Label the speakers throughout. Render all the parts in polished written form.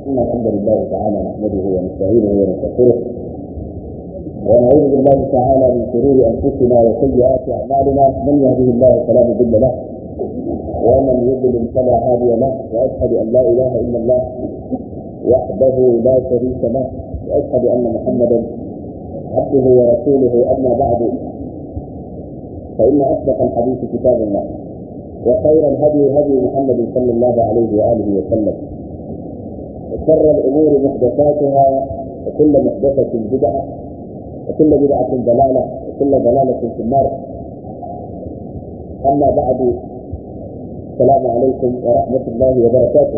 Speaker 1: إن الحمد لله تعالى نحمده ونستعينه ونستغفره ونعوذ بالله تعالى من شرور أنفسنا وسيئات أعمالنا من يهده الله فلا مضل له ومن يضلل فلا هادي له وأشهد أن لا إله إلا الله وحده لا شريك له وأشهد أن محمدا عبده ورسوله. أما بعد فإن أصدق الحديث كتاب الله وخير الهدي هدي محمد صلى الله عليه وآله وسلم وشر الأمور محدثاتها وكل محدثة بدعة وكل بدعة ضلالة وكل ضلالة في النار. أما بعد السلام عليكم ورحمة الله وبركاته.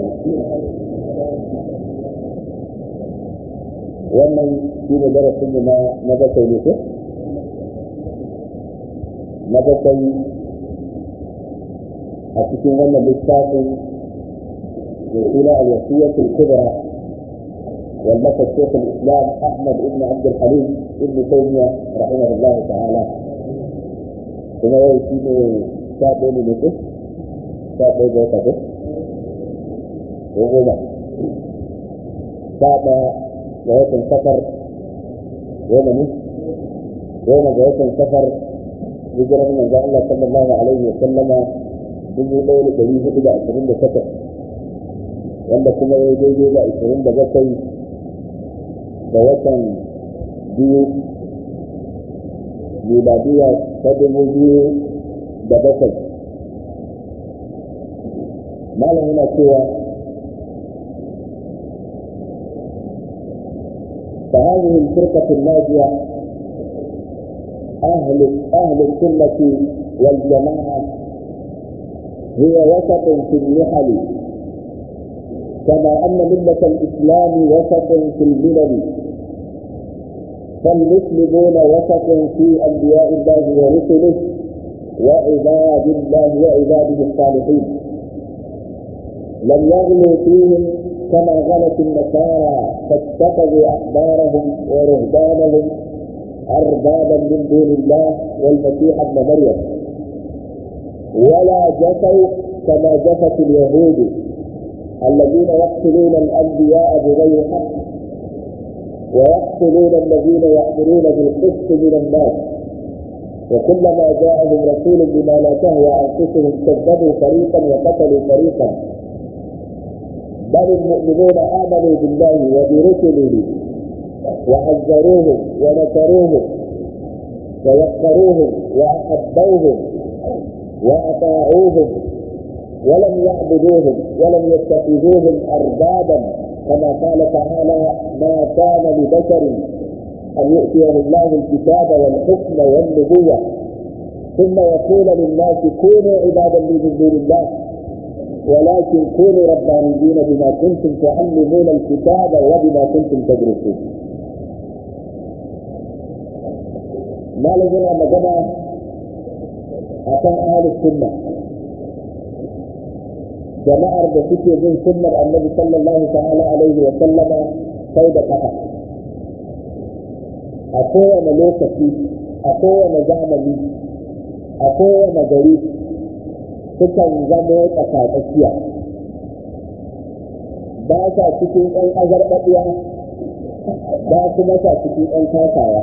Speaker 1: ومن في درسنا نبتي لكم نبتي أتكلم عن الإسلام إلى الوصية الكبرى والمثل شيخ الإسلام أحمد بن عبد الحليم ابن تيمية رحمه الله تعالى. ثم يأتي شاب لكم شاب جوته وهو شاب جوته سفر ومن جوته سفر هجرة من الله صلى الله عليه وسلم من يقول دليل إلى 28 wanda kuma ya daidai da 27 ga watan biyu miladiya ta 2007. malam yana cewa فهذه الفرقة الناجية أهل السنة والجماعة هي وسط في النحل كما أن ملة الإسلام وسط في الملل، فالمسلمون وسط في أنبياء الله ورسله وعباد الله وعباده الصالحين، لم يغلوا فيهم كما غلت النصارى فاتخذوا أحبارهم ورهبانهم أربابا من دون الله والمسيح ابن مريم، ولا جفوا كما جفت اليهود الذين يقتلون الأنبياء بغير حق ويقتلون الذين يأمرون بالقسط من الناس، وكلما جاءهم رسول بما لا تهوى أنفسهم كذبوا فريقا وقتلوا فريقا، بل المؤمنون آمنوا بالله وبرسله وعزروهم ونصروهم ووقروهم وأحبوهم وأطاعوهم ولم يعبدوهم ولم يتخذوهم أربابا، كما قال تعالى: ما كان لبشر أن يؤتيه الله الكتاب والحكم والنبوة ثم يقول للناس كونوا عبادا لي من دون الله ولكن كونوا ربانيين بما كنتم تعلمون الكتاب وبما كنتم تدرسون. ما لزلنا مجمع أتى أهل السنة jama'ar da suke bin sunnar annabi sallallahu ta'ala alaihi wa sallama sai da kafa a kowane lokaci a kowane zamani a kowane gari sukan zamo tsakatsakiya, ba sa cikin ɗan azarɓaɓiya ba kuma sa cikin ɗan kasawa,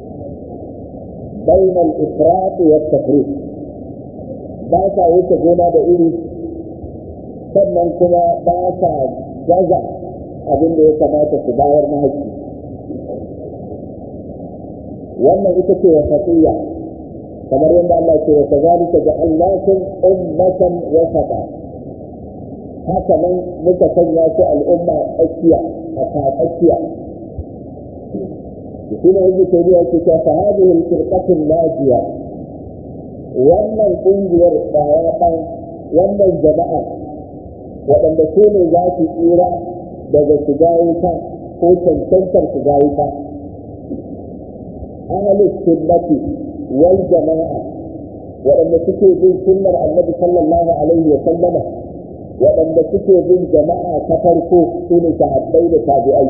Speaker 1: bainal ifrat wa tafriq, ba sa wuce gona da iri sannan kuma ba sa gaza abin da ya kamata su bayar na haƙƙi. wannan ita ce wasatiyya, kamar yadda Allah ce wa kazalika ja'alnakum ummatan wasata, haka nan muka sanya ku al'umma tsakiya a tsakiya. shine yake tabiya ce ta hadhihi al-firqatu najiya, wannan kungiyar bayan wannan jama'a waɗanda su ne za su tsira daga shiga wuta ko cancantar shiga wuta. ahlus sunnati wal jama'a waɗanda suke bin sunnar annabi sallallahu alaihi wa sallama, waɗanda suke bin jama'a ta farko su ne sahabbai da tabi'ai.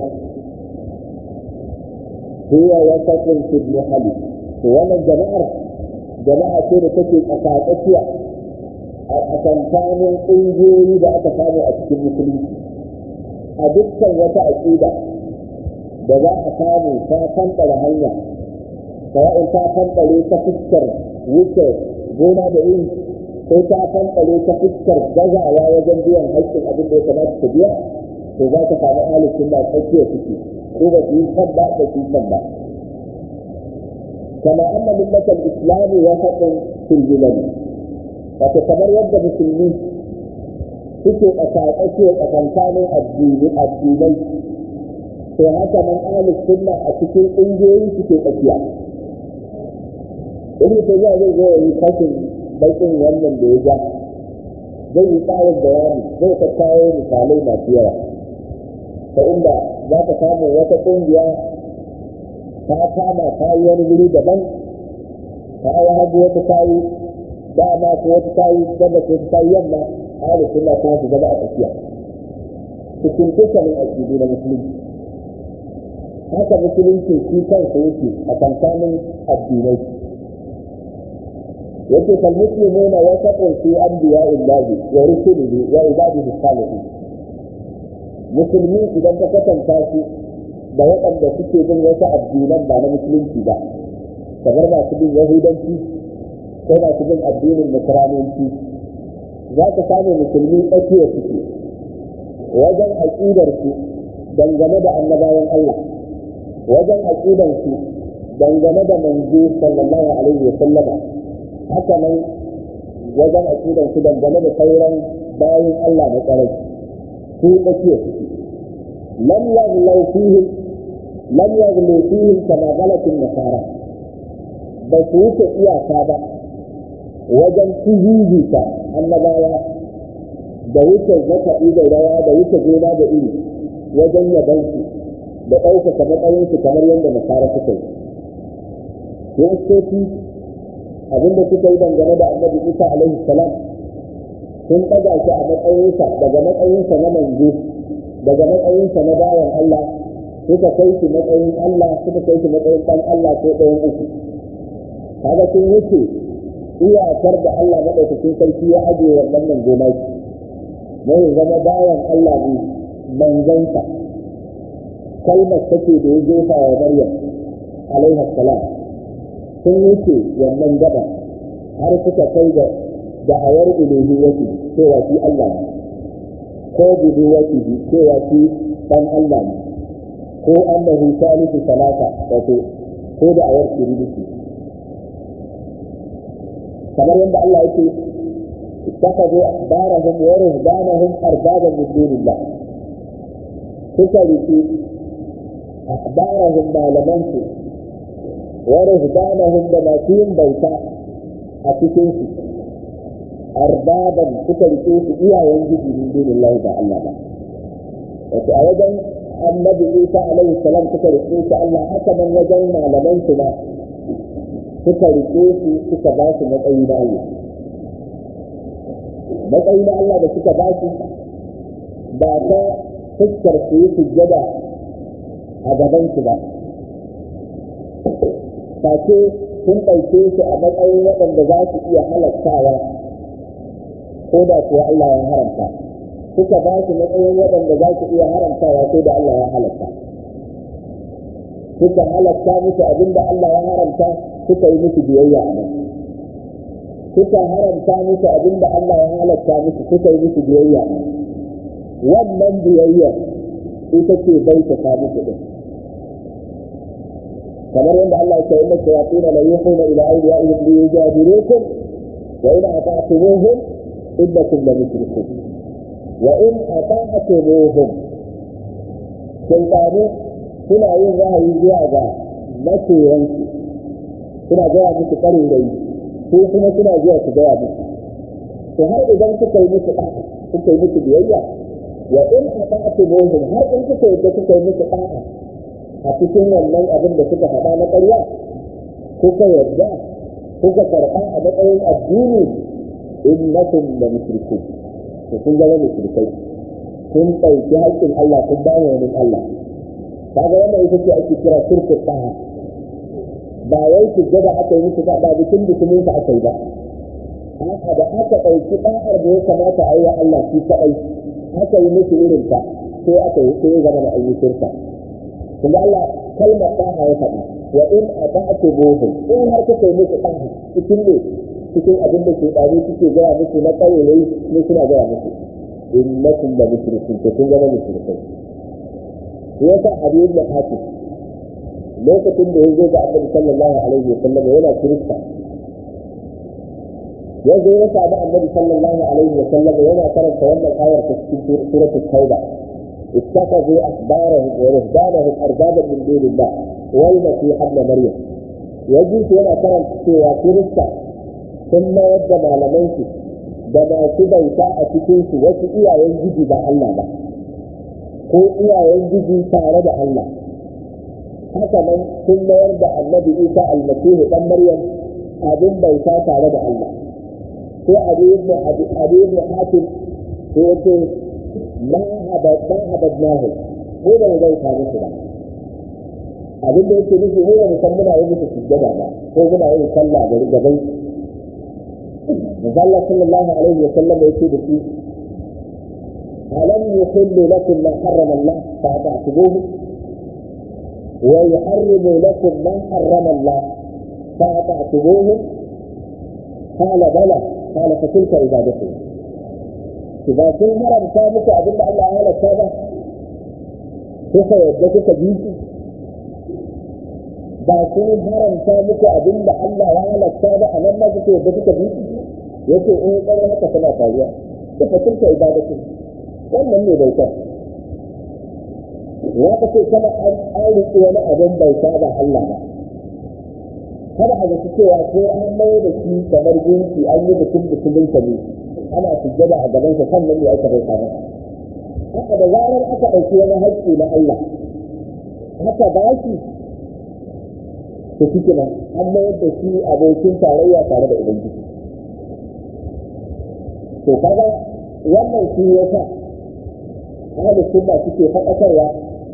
Speaker 1: huwa wasatun fil muhalli, to wannan jama'a ce da take tsakatsakiya a tsakanin ƙungiyoyi da aka samu a cikin musulunci. a dukkan wata aƙida da za a samu ta fanɗara hanya, sawa'in ta fanɗare ta fuskar wuce gona da iri ko ta fanɗare ta fuskar gazawa wajen biyan haƙƙin abin da ya kamata ta biya, to za ka samu ahlus sunna tsakiya suke ko ba su yi kan ba da su kan ba. Kama anna millatal islami wasatun fil bilad, wato kamar yadda musulmi suke tsakatsake tsakankanin addinai, to haka nan ahlus sunna a cikin ƙungiyoyi suke tsakiya. Ibn Taymiyyah zai zo yi kashin bakin wannan da ya ja, zai yi tsarin bayani, zai ta kawo misalai masu yawa ta inda za ka samu wata ƙungiya ta kama ta yi wani wuri daban, ta yi hagu wata ta yi dama ko wata ta yi gaba ko ta yi yamma, ahlus sunna kuma su zama a tsakiya cikin dukkanin aƙidu na musulunci. Haka musulunci shi kansa yake a kankanin addinai. yake kalmuslimuna wasatun fi anbiya'illahi wa rusulihi wa ibadihi salihin. Musulmi idan ka kasanta su da waɗanda suke bin wasu addinan ba na musulunci ba, kamar masu bin yahudanci ko masu bin addinin nasraniyanci, za ka samu musulmi tsakiyar suke wajen aƙidarsu dangane da annabawan Allah, wajen aƙidarsu dangane da manzo sallallahu alaihi wa sallama, haka nan wajen aƙidarsu dangane da sauran bayin Allah na ƙarai, su tsakiyar suke. lam yaghlu fihim kama galatin nasara, ba su wuce iyaka ba wajen tuzuzita annabawa da wuce zaka'i da rawa da wuce gona da iri wajen yabansu da ɗaukaka matsayinsu kamar yadda nasara suka yi. Kiristoci abinda suka yi dangane da annabi Isa alaihi salam sun ɗaga shi a matsayinsa daga matsayinsa na manzo, daga matsayinsa na bayan Allah, suka kai shi matsayin Allah, suka kai shi matsayin ɗan Allah ko ɗayan uku. Kaga sun wuce iyakar da Allah maɗaukakin sarki ya ajiye wannan manzo na shi, mai zama bayan Allah ne manzansa. Kalmar take da ya jefa wa Maryam alaihi salam sun wuce wannan gaba har suka kai da da'awar uluhiyyati cewa shi Allah ne, ko biduwati cewa shi dan Allah ne, ko annahu salisu salata, wato ko da'awar shiriki. kamar yadda Allah yake اتخذوا أحبارهم ورهبانهم أربابا من دون الله. فكرتي أحبارهم معلمانهم ورهبانهم بماتين بيتا أتكنسي أربابا فكرتي إيا ينجد من دون الله تعالى. وتأوجا النبي عيسى عليه السلام فكرتي الله حسبا وجن معلمانهما فكرتي فكباس مطعين الله. matsayi na Allah da suka ba shi ba ta fuskar su yi sujjada a gaban su ba, face sun ɗauke su a matsayin waɗanda za su iya halattawa ko da kuwa Allah ya haramta, suka ba su matsayin waɗanda za su iya haramtawa ko da Allah ya halatta, suka halatta musu abinda Allah ya haramta, suka yi musu biyayya a nan, suka haramta musu abinda Allah ya halatta musu, suka yi musu biyayya. Wannan biyayya ita ce bai ta musu din. Kamar yadda Allah ya ce inna shayatin la yuhuna ila awliyaihim li yujadilukum wa in ata'tumuhum innakum la mushrikun. Wa in ata'tumuhum, shaytanu suna yin wahayi zuwa ga masoyansu, suna gaya musu ƙarin rai, ko kuma suna zuwa su gaya musu. To har idan suka yi musu ɗa'a, suka yi musu biyayya, wa in ata'tumuhum, har in suka yi musu ɗa'a a cikin wannan abin da suka faɗa na ƙarya, kuka yarda, kuka karɓa a matsayin addini, innakum la mushrikun. To kun zama mushrikai, kun ɗauki haƙƙin Allah kun ba wani Allah. Kaga wannan ita ce ake kira shirku ɗa'a. Ba wai sujjada aka yi musu ba bikin bikinin sa aka yi ba, haka da aka ɗauki ɗa'ar da ya kamata a yi wa Allah shi kaɗai aka yi musu irin ta, sai aka yi sai zama da ayi shirka kuma Allah kalmar ɗaha ya faɗi wa in ata'tubuhu in har kuka yi musu ɗaha cikin ne cikin abin da ke ɗari suke gaya musu na ƙauyai ne suna gaya musu innakum la mushrikun to kun zama mushrikai yasa hadith da hafi lokacin da ya zo ga Annabi sallallahu alaihi wa sallam yana kirista ya zo ya samu Annabi sallallahu alaihi wa sallam yana karanta wannan ayar ta cikin suratul tauba ittakhadhu ahbarahum wa ruhbanahum arbaban min dunillah wal masih ibn maryam yaji yana karanta cewa kirista sun mayar da malamansu da masu bauta a cikinsu wasu iyayen giji ba Allah ba ko iyayen giji tare da Allah haka nan sun mayar da annabi Isa almasihu dan Maryam abin bauta tare da Allah sai Abi ibn Hatim sai yace ma habadnahu ko da zai ta musu ba abin da yake nufi ne da san muna yi musu sujjada ba ko muna yin sallah da gaban Allah sallallahu alaihi wa sallam yake da shi alam yuhillu lakum ma harrama Allah fa'ta'tubuhu wa yuharrimu lakum ma harrama Allah fa'ta'tubuhu qala bala qala fa tilka ibadatu idan kun haramta muku abin da Allah ya halatta ba kuka yadda kuka bi shi ba kun haramta muku abin da Allah ya halatta ba a nan ma kuka yadda kuka bi shi yake in tsare haka tana faruwa da fatilka ibadatu wannan ne bautar ya kace kana an riƙe wani abin bauta ba Allah ba kada a zaci cewa ko an mai da shi kamar gunki an yi mutumin ka ne ana sujjada a gaban sa sannan ne aka bauta ba haka da zarar aka ɗauki wani haƙƙi na Allah haka ba shi to kike nan an mayar da shi abokin tarayya tare da ubangiji to kaga wannan shi yasa ahli sunna suke faɗakarwa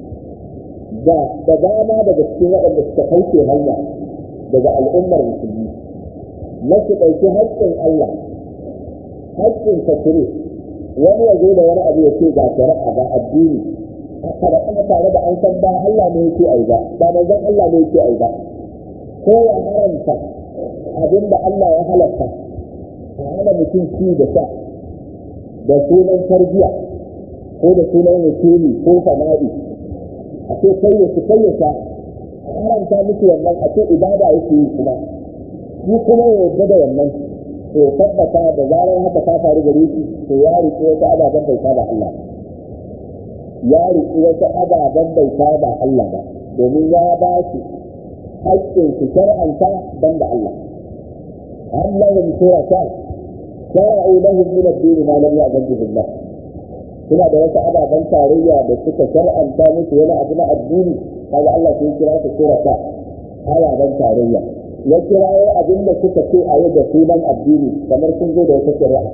Speaker 1: da dama daga cikin waɗanda suka kauce hanya daga al'ummar musulmi na su ɗauki haƙƙin Allah haƙƙin fakiri wani ya zo da wani abu ya ce ga shari'a ga addini a karaɗa tare da an san ba Allah ne yake ai ba manzon Allah ne yake ai ba ko ya haramta abinda Allah ya halatta a hana mutum ci da sha da sunan tarbiya ko da sunan wakili ko sana'i a ce kayyata a haramta musu wannan a ce ibada yake yi kuma shi kuma ya yarda da wannan to tabbata da zarar haka ta faru gare shi to ya riƙe wata ababen bauta ba Allah ya riƙe wata ababen bauta ba Allah ba domin ya ba shi haƙƙin su shar'anta ban da Allah Allah ya mutura ta shara'u lahum min ad-din ma lam ya'zan bihi Allah suna da wata ababen tarayya da suka shar'anta musu wani abu na addini kaga Allah sai kira su surata ababen tarayya ya kirawo abin da suka ce a yau da sunan addini kamar sun zo da wata shari'a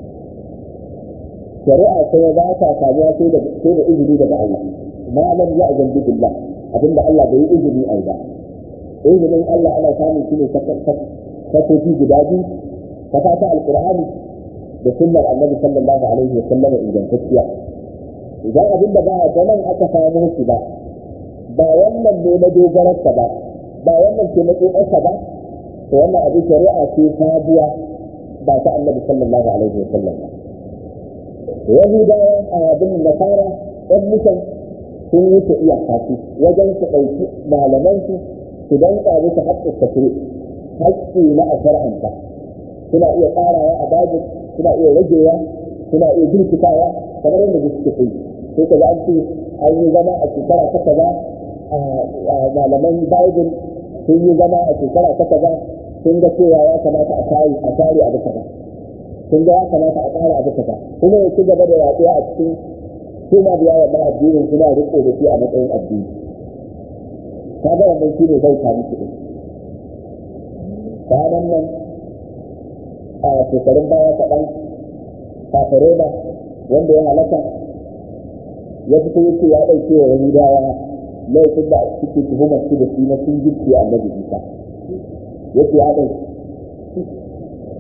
Speaker 1: sai ya ba ta samuwa sai da izini daga Allah ma lam ya'zan bihi Allah abinda Allah bai yi izini ai ba izinin Allah ana samun shi ne kafofi guda biyu ta fata alqur'ani da sunnar annabi sallallahu alaihi wa sallam ingantacciya idan abin da ba da nan aka samu shi ba wannan ne na dogararsa ba wannan ce na tsotsarsa ba to wannan abin shari'a ce sabuwa ba ta annabi sallallahu alaihi wa sallam ba yahudawa a abin nasara ɗan mutan sun yi ta iyaka su wajen su ɗauki malamansu su danka musu haƙƙin tafsir haƙƙi na a shar'anta suna iya ƙarawa a dajin suna iya ragewa suna iya jirkitawa kamar yadda suke yi sai ka ga an ce an yi zama a shekara ta kaza a malaman bible sun yi zama a shekara ta kaza sun ga cewa ya kamata a tare abu kaza sun ga ya kamata a ƙara abu kaza kuma ya ci gaba da yaɗuwa a cikin suna biya wannan addinin suna riko da shi a matsayin addini kaga wannan shi ne zai kami su ɗin kwanan nan a shekarun baya kaɗan kafarena wanda ya halaka ya fito yake ya ɗauke wa wani dawa laifin da suke tuhumar su da shi na sun gicce annabi Isa yake ya ɗauke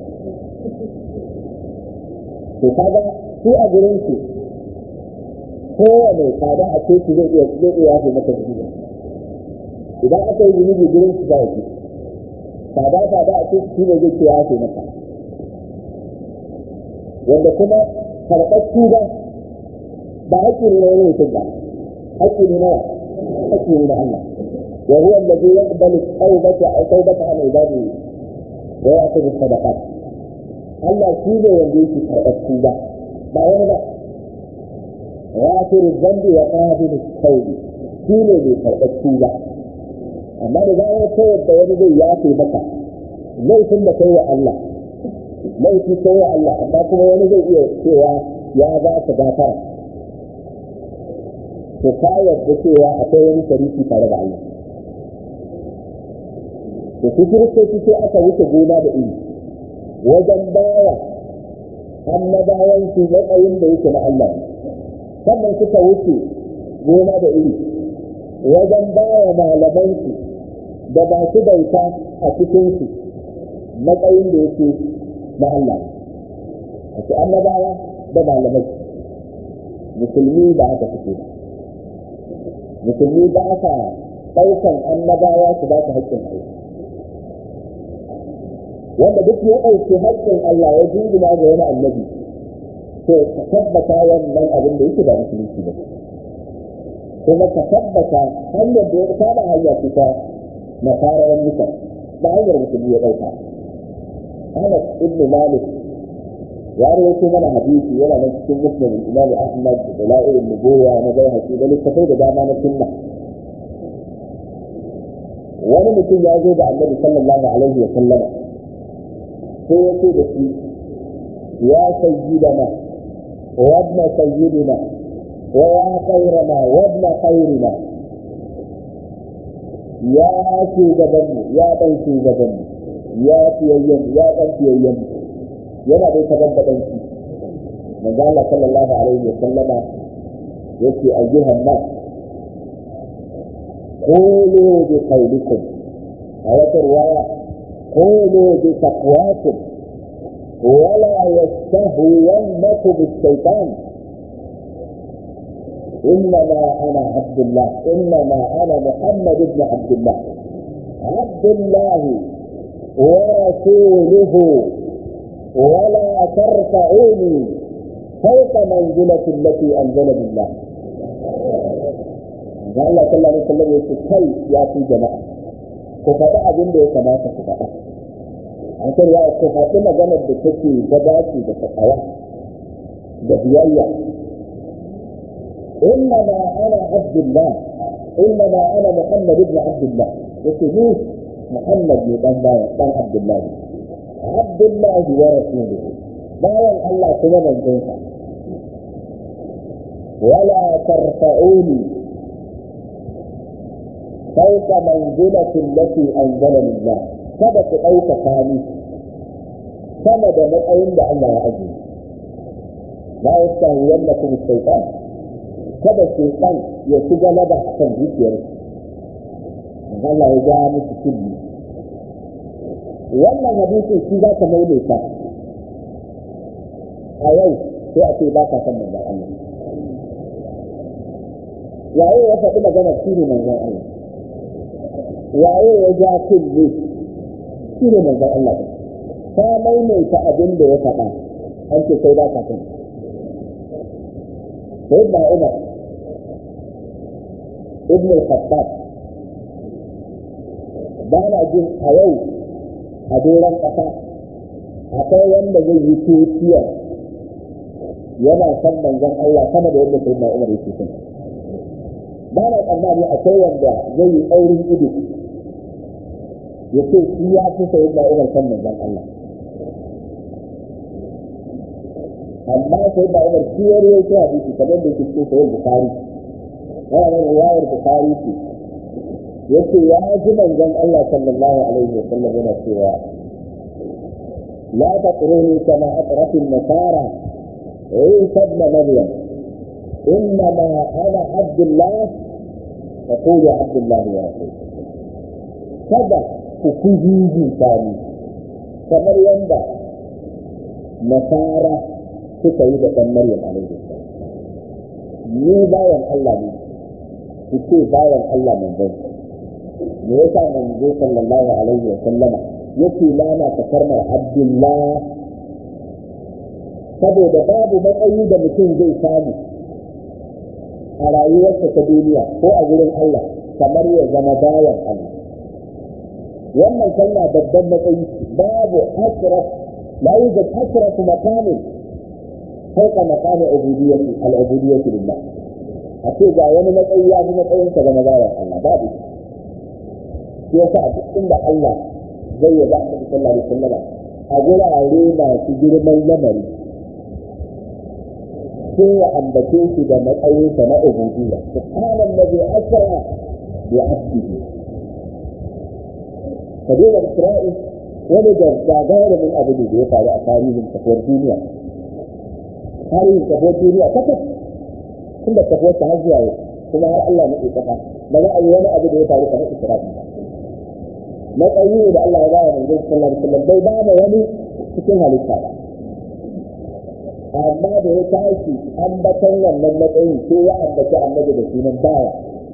Speaker 1: to kaga su a gurin su kowane tsada a coci zai iya yafe maka zunubi idan aka yi zunubi gurin su za a ce tsada a coci shi ne zai ce yafe maka wanda kuma karɓar tuba ba haƙƙi ne na wani mutum ba haƙƙi ne na haƙƙi ne na Allah wa huwa alladhi yaqbalu tawbata an ibadihi wa ya'khudhu sadaqat Allah shi ne wanda yake karɓar tuba ba wani ba ghafiru dhanbi wa qabilu tawbi shi ne mai karɓar tuba amma da zarar ta yadda wani zai yafe maka laifin da kai wa Allah laifi kai wa Allah amma kuma wani zai iya cewa ya za ka gafara to ka yarda cewa akwai wani shariki tare da Allah to su kiristoci sai aka wuce gona da iri wajen bawa annabawan su matsayin da yake na Allah sannan suka wuce gona da iri wajen bawa malaman su da ba su bauta a cikin su matsayin da yake na Allah wato annabawa da malamai musulmi ba aka fito ba musulmi ba aka ɗaukan annabawa su ba su haƙƙin Allah wanda duk ya ɗauki haƙƙin Allah ya jingina ga wani annabi to ka tabbata wannan abin da yake ba musulunci ba kuma ka tabbata hanyar da ya saba hanya ce ta nasarawan musa ba hanyar musulmi ya ɗauka Anas ibn Malik ya rawaito mana hadisi yana nan cikin Muslim Imam Ahmad da Dalailun Nubuwa na Baihaqi da littafai da dama na sunna wani mutum ya zo da Annabi sallallahu alaihi wa sallam sai ya ce da shi ya sayyidana wa ibn sayyidina wa ya khairana wa ibn khairina ya shugabanmu ya dan shugabanmu ya fiyayyen ya dan fiyayyen yana da tabbatar shi manzo Allah sallallahu alaihi wa sallama yace ayyuhan nas qulu bi qawlikum ayatul riwaya qulu bi taqwakum wala yastahwiyannakum الشيطان إنما أنا عبد الله إنما أنا محمد بن عبد الله عبد الله ورسوله ولا ترفعوني فوق منزلة التي أنزل بالله قال الله صلى الله عليه وسلم يقول يا في جماعة كفاءة أبين ده كما كفاءة أنت يا كفاءة ما جنب بتكي جداتي بتقوى ببيايا إنما أنا عبد الله إنما أنا محمد بن عبد الله يقول محمد بن عبد الله عبد الله ورسوله بايع الله كما من جنسا ولا ترفعوني فوق منزلة التي أنزلني الله سبت أوك ثاني سمد مطعين لألا يعجي لا يستهوينكم الشيطان kada shaitan ya ci galaba a kan zuciyarsu Allah ya ja musu kulli wannan hadisin shi za ka maimaita a yau sai a ce ba ka san manzon Allah waye ya faɗi magana shi ne manzon Allah waye ya ja kulli shi ne manzon Allah ka maimaita abin da ya faɗa an ce kai ba ka san sai ba Umar ibn al-Khattab ba na jin a yau a doron ƙasa akwai wanda zai yi tutiyar yana san manzon Allah sama da yadda sayyidina Umar yake son ba na tsammani akwai wanda zai yi aurin ido ya ce shi ya fi sayyidina Umar san manzon Allah amma sayyidina Umar shi ya rawaito hadisi kamar da yake cikin sahih Bukhari wannan riwayar Bukhari ce yace ya ji manzon Allah sallallahu alaihi wa sallam yana cewa la taqruni kama aqrat an-nasara Isa ibn Maryam innama ana Abdullah wa qulu Abdullah wa rasul kada ku kuji tani kamar yanda nasara suka yi da dan Maryam alaihi salam ni bayan Allah ne su ce bayan Allah manzon me yasa manzo sallallahu alaihi wa sallama yake lana ta karmar Abdullah saboda babu matsayi da mutum zai samu a rayuwarsa ta duniya ko a wurin Allah kamar ya zama bayan Allah. Wannan kalma babban matsayi babu asraf la yujad asraf maqamin fawqa maqami ubudiyyati al-ubudiyyati lillah. A ce ga wani matsayi ya fi matsayin ka zama bayan Allah babu. Shi yasa a duk inda Allah zai yi ba Annabi sallallahu alaihi wasallam a gurare masu girman lamari sai ya ambace shi da matsayinsa na ubudiyya. Subhanallazi asra bi 'abdihi. Kabilar Isra'il wani gagarumin abu da ya faru a tarihin kafuwar duniya. Tarihin kafuwar duniya kakas tun da kafuwar ta har zuwa yau kuma har Allah na ke kafa ba za a yi wani abu da ya faru kamar Isra'il. Matsayi ne da Allah ya ba wa manzo sallallahu alaihi wasallam bai ba da wani cikin halitta ba. Amma da ya tashi ambatan wannan matsayin sai ya ambaci annabi da sunan baya.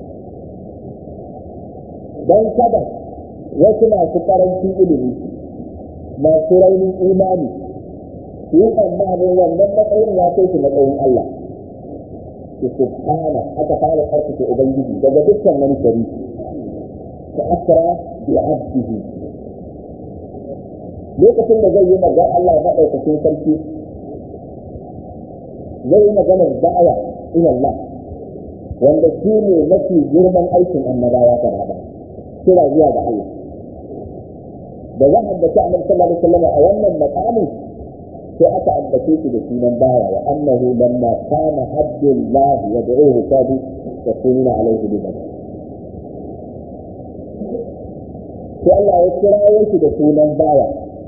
Speaker 1: Don kada wasu masu karancin ilimi masu raunin imani su yi tsammanin wannan matsayin ya kai su matsayin Allah. Su subhana aka fara tsarkake Ubangiji daga dukkan wani shari ta asra bi abdihi. Lokacin da zai yi magana Allah maɗaukakin sarki zai yi maganar da'awa ila Allah wanda shi ne mafi girman aikin annabawa ta gaba kira zuwa ga Allah da za a ambaci Annabi sallallahu alaihi wasallam a wannan maqamin sai aka ambace shi da sunan bawa wa annahu lamma kana abdullah yad'uhu kadu yakununa alaihi bidan sai Allah ya kira shi da sunan bawa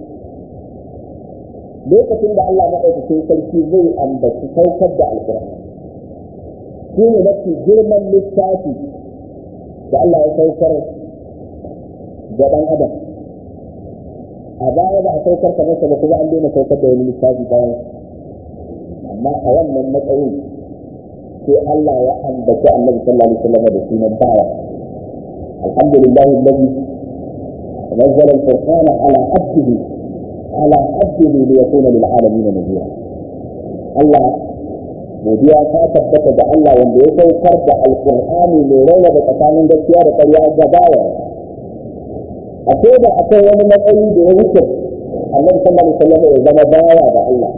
Speaker 1: lokacin da Allah maɗaukakin sarki zai ambaci saukar da alƙur'ani shi ne mafi girman littafi da Allah ya saukar da ɗan adam a baya ba a saukar ka masa ba kuma an daina saukar da wani littafi bayan amma a wannan matsayin sai Allah ya ambaci Annabi sallallahu alaihi wasallam da sunan bawa alhamdulillahi alladhi nazzala al-furqana ala abdihi على عبده ليكون للعالمين نذيرا الله godiya ta tabbata da Allah wanda ya saukar da alkur'ani mai raina da tsakanin gaskiya da ƙarya ga bawa a ce da akwai wani matsayi da ya wuce Annabi sallallahu alaihi wasallam ya zama bawa da Allah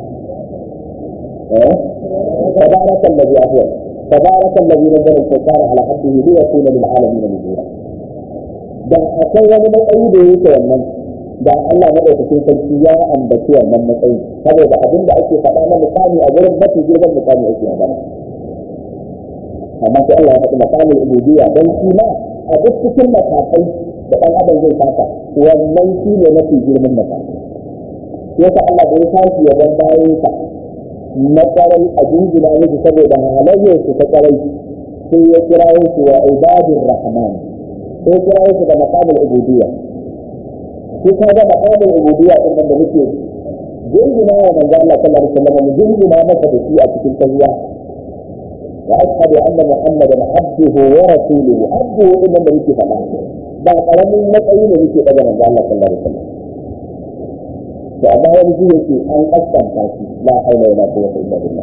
Speaker 1: tabaraka alladhi nazzala al-furqana ala abdihi liyakuna lil alamin nadhira da akwai wani matsayi da ya wuce wannan da Allah madaukakin sarki ya ambaci wannan matsayi saboda abin da ake faɗa na mukami a gurin mafi girman mukami ake magana amma sai Allah ya faɗi makamin ubudiyya don shi ma a duk cikin matakai da ɗan adam zai fata wannan shi ne mafi girman matakai yasa Allah da ya tashi ya ban bayansa na tsarai a jinjina miki saboda halayyar su ta tsarai sai ya kira su wa ibadur rahman sai ya kira su da makamin ubudiyya sai ka ga makamin ubudiyya din nan da muke jinjina wa manzo Allah sallallahu alaihi wasallam mu jinjina masa da shi a cikin tahiyya wa ashhadu anna muhammadan abduhu wa rasuluhu abduhu din nan da muke faɗa ba karamin matsayi ne muke daga manzo Allah sallallahu alaihi wasallam to amma wani ji yake an kaskanta shi la haula wala quwwata illa billah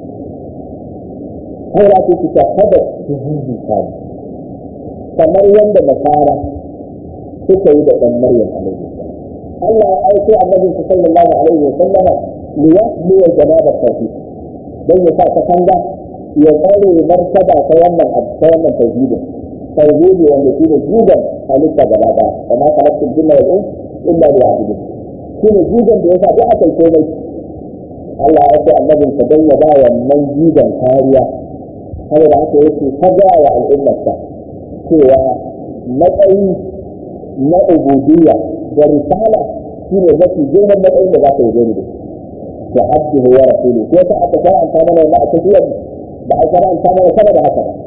Speaker 1: haura ce ta hada jinjin kai kamar yanda nasara suka yi da ɗan Maryam alaihi salam Allah ya aiko annabi sallallahu alaihi wasallam li ya janaba tauhid dan ya sa kanga ya tsare martaba ta wannan tauhidi wanda shi ne jigan halitta gaba da kuma kalatin jinna wal ins illa bi abidin shi ne jigan da yasa duk aka komai Allah ya aiko annabi sa dan ya ba wannan jigan kariya saboda haka yake kaga wa al'ummarsa cewa matsayi na ubudiyya da risala shi ne mafi girman matsayin da za ka yi gani da abduhu wa rasuluhu ko ta aka karanta mana da aka tiyar da aka karanta mana sama da haka ba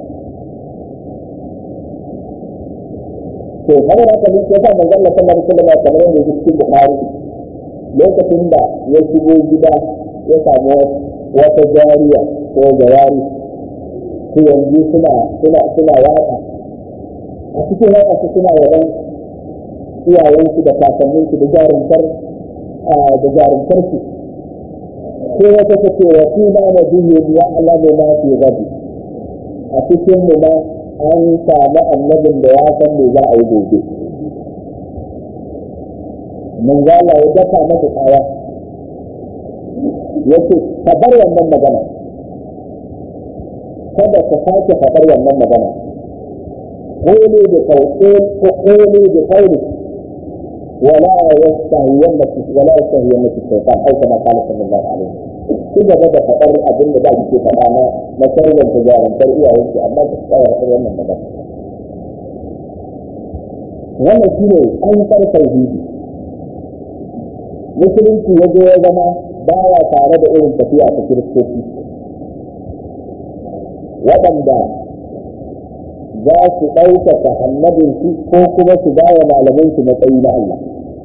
Speaker 1: to kamar haka ne ko ta manzon Allah sallallahu alaihi wasallam kamar yadda yake cikin Bukhari lokacin da ya shigo gida ya samu wata jariya ko jawari ko yanzu suna waka a cikin waka su suna yaban iyayensu da kakanninsu da jarumtar su ko wata ta ce wa fina nabiyyun ya'lamu ma fi ghadi a cikin mu ma an samu annabin da ya san me za a yi gobe mun ga Allah ya dafa masa tsaya yace ka bar wannan magana kada ka sake faɗar wannan magana qulu bi qawli ولا يستهينك الشيطان او كما قال صلى الله عليه وسلم إذا بدأ فقر أبن بعد في فقانا مسيرا تجارا ترئيا وانت أما تستطيع رأيه من مدى وانا كيلو أنكر توحيدي مسلم في وجه وزما بايا تارد إلن تفيع تكير السوكي وطن دا za su ɗaukaka annabinsu ko kuma su ba wa malamansu matsayi na Allah.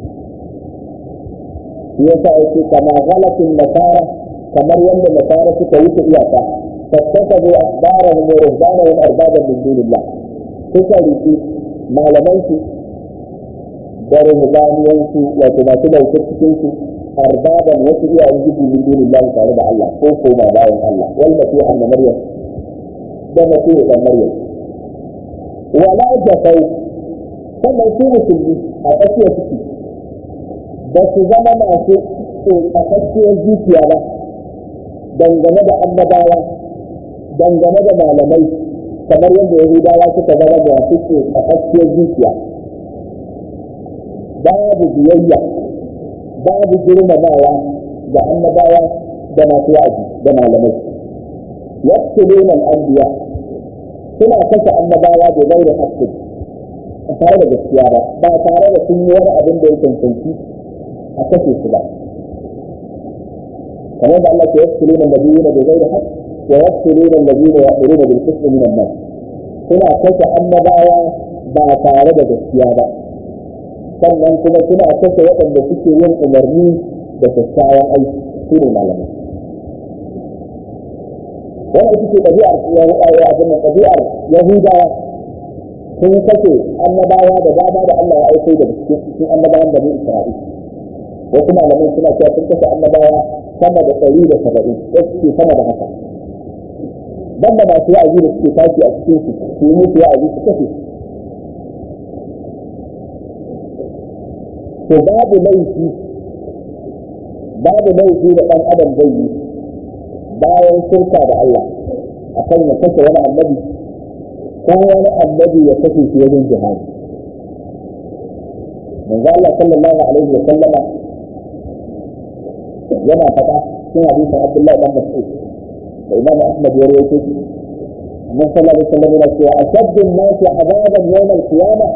Speaker 1: Shi ya sa yake kama galatin nasara kamar yadda nasara suka wuce iyaka tattaka zai asbara mu rubbana wa arbaban min dunillah suka riki malamansu da rubbaniyansu wato masu bautar cikin su arbaban wasu iyayen gidi min dunillah tare da Allah ko koma bayan Allah wal masih anna maryam da masih dan maryam wala jafau sannan su musulmi a tsakiyar ciki ba su zama masu tsakakkiyar zuciya ba dangane da annabawa dangane da malamai kamar yadda yahudawa suka zama masu tsakakkiyar zuciya babu biyayya babu girmamawa da annabawa da masu wa'azi da malamai yaktuluna al-anbiya suna kashe annabawa da gaira hakki a tare da gaskiya ba tare da sun yi wani abin da ya cancanci a kashe su ba kamar da Allah ke yaktuluna nabiyina da gaira hakki wa yaktuluna alladhina ya'muruna bil qisti min an-nas suna kashe annabawa ba tare da gaskiya ba sannan kuma suna kashe waɗanda suke yin umarni da kyakkyawan aiki su ne malamai wannan ita ce ɗabi'ar ɗabi'ar yahudawa sun kashe annabawa da dama da Allah ya aiko da cikin annabawan da ne Isra'il wasu malamai suna cewa sun kashe annabawa sama da 170 wasu ke sama da haka dan da masu wa'azi da suke tashi a cikin su yi musu wa'azi su kashe to babu laifi da ɗan adam zai yi bayan shirka da Allah akan ya kashe wani annabi ko wani annabi ya kashe shi wajen jihadi manzo Allah sallallahu alaihi wa sallama yana faɗa cikin hadisin Abdullah ibn Mas'ud da Imam Ahmad ya rawaito shi Annabi sallallahu alaihi wa sallam yana cewa ashaddu an-nasi 'adaban yawm al-qiyamah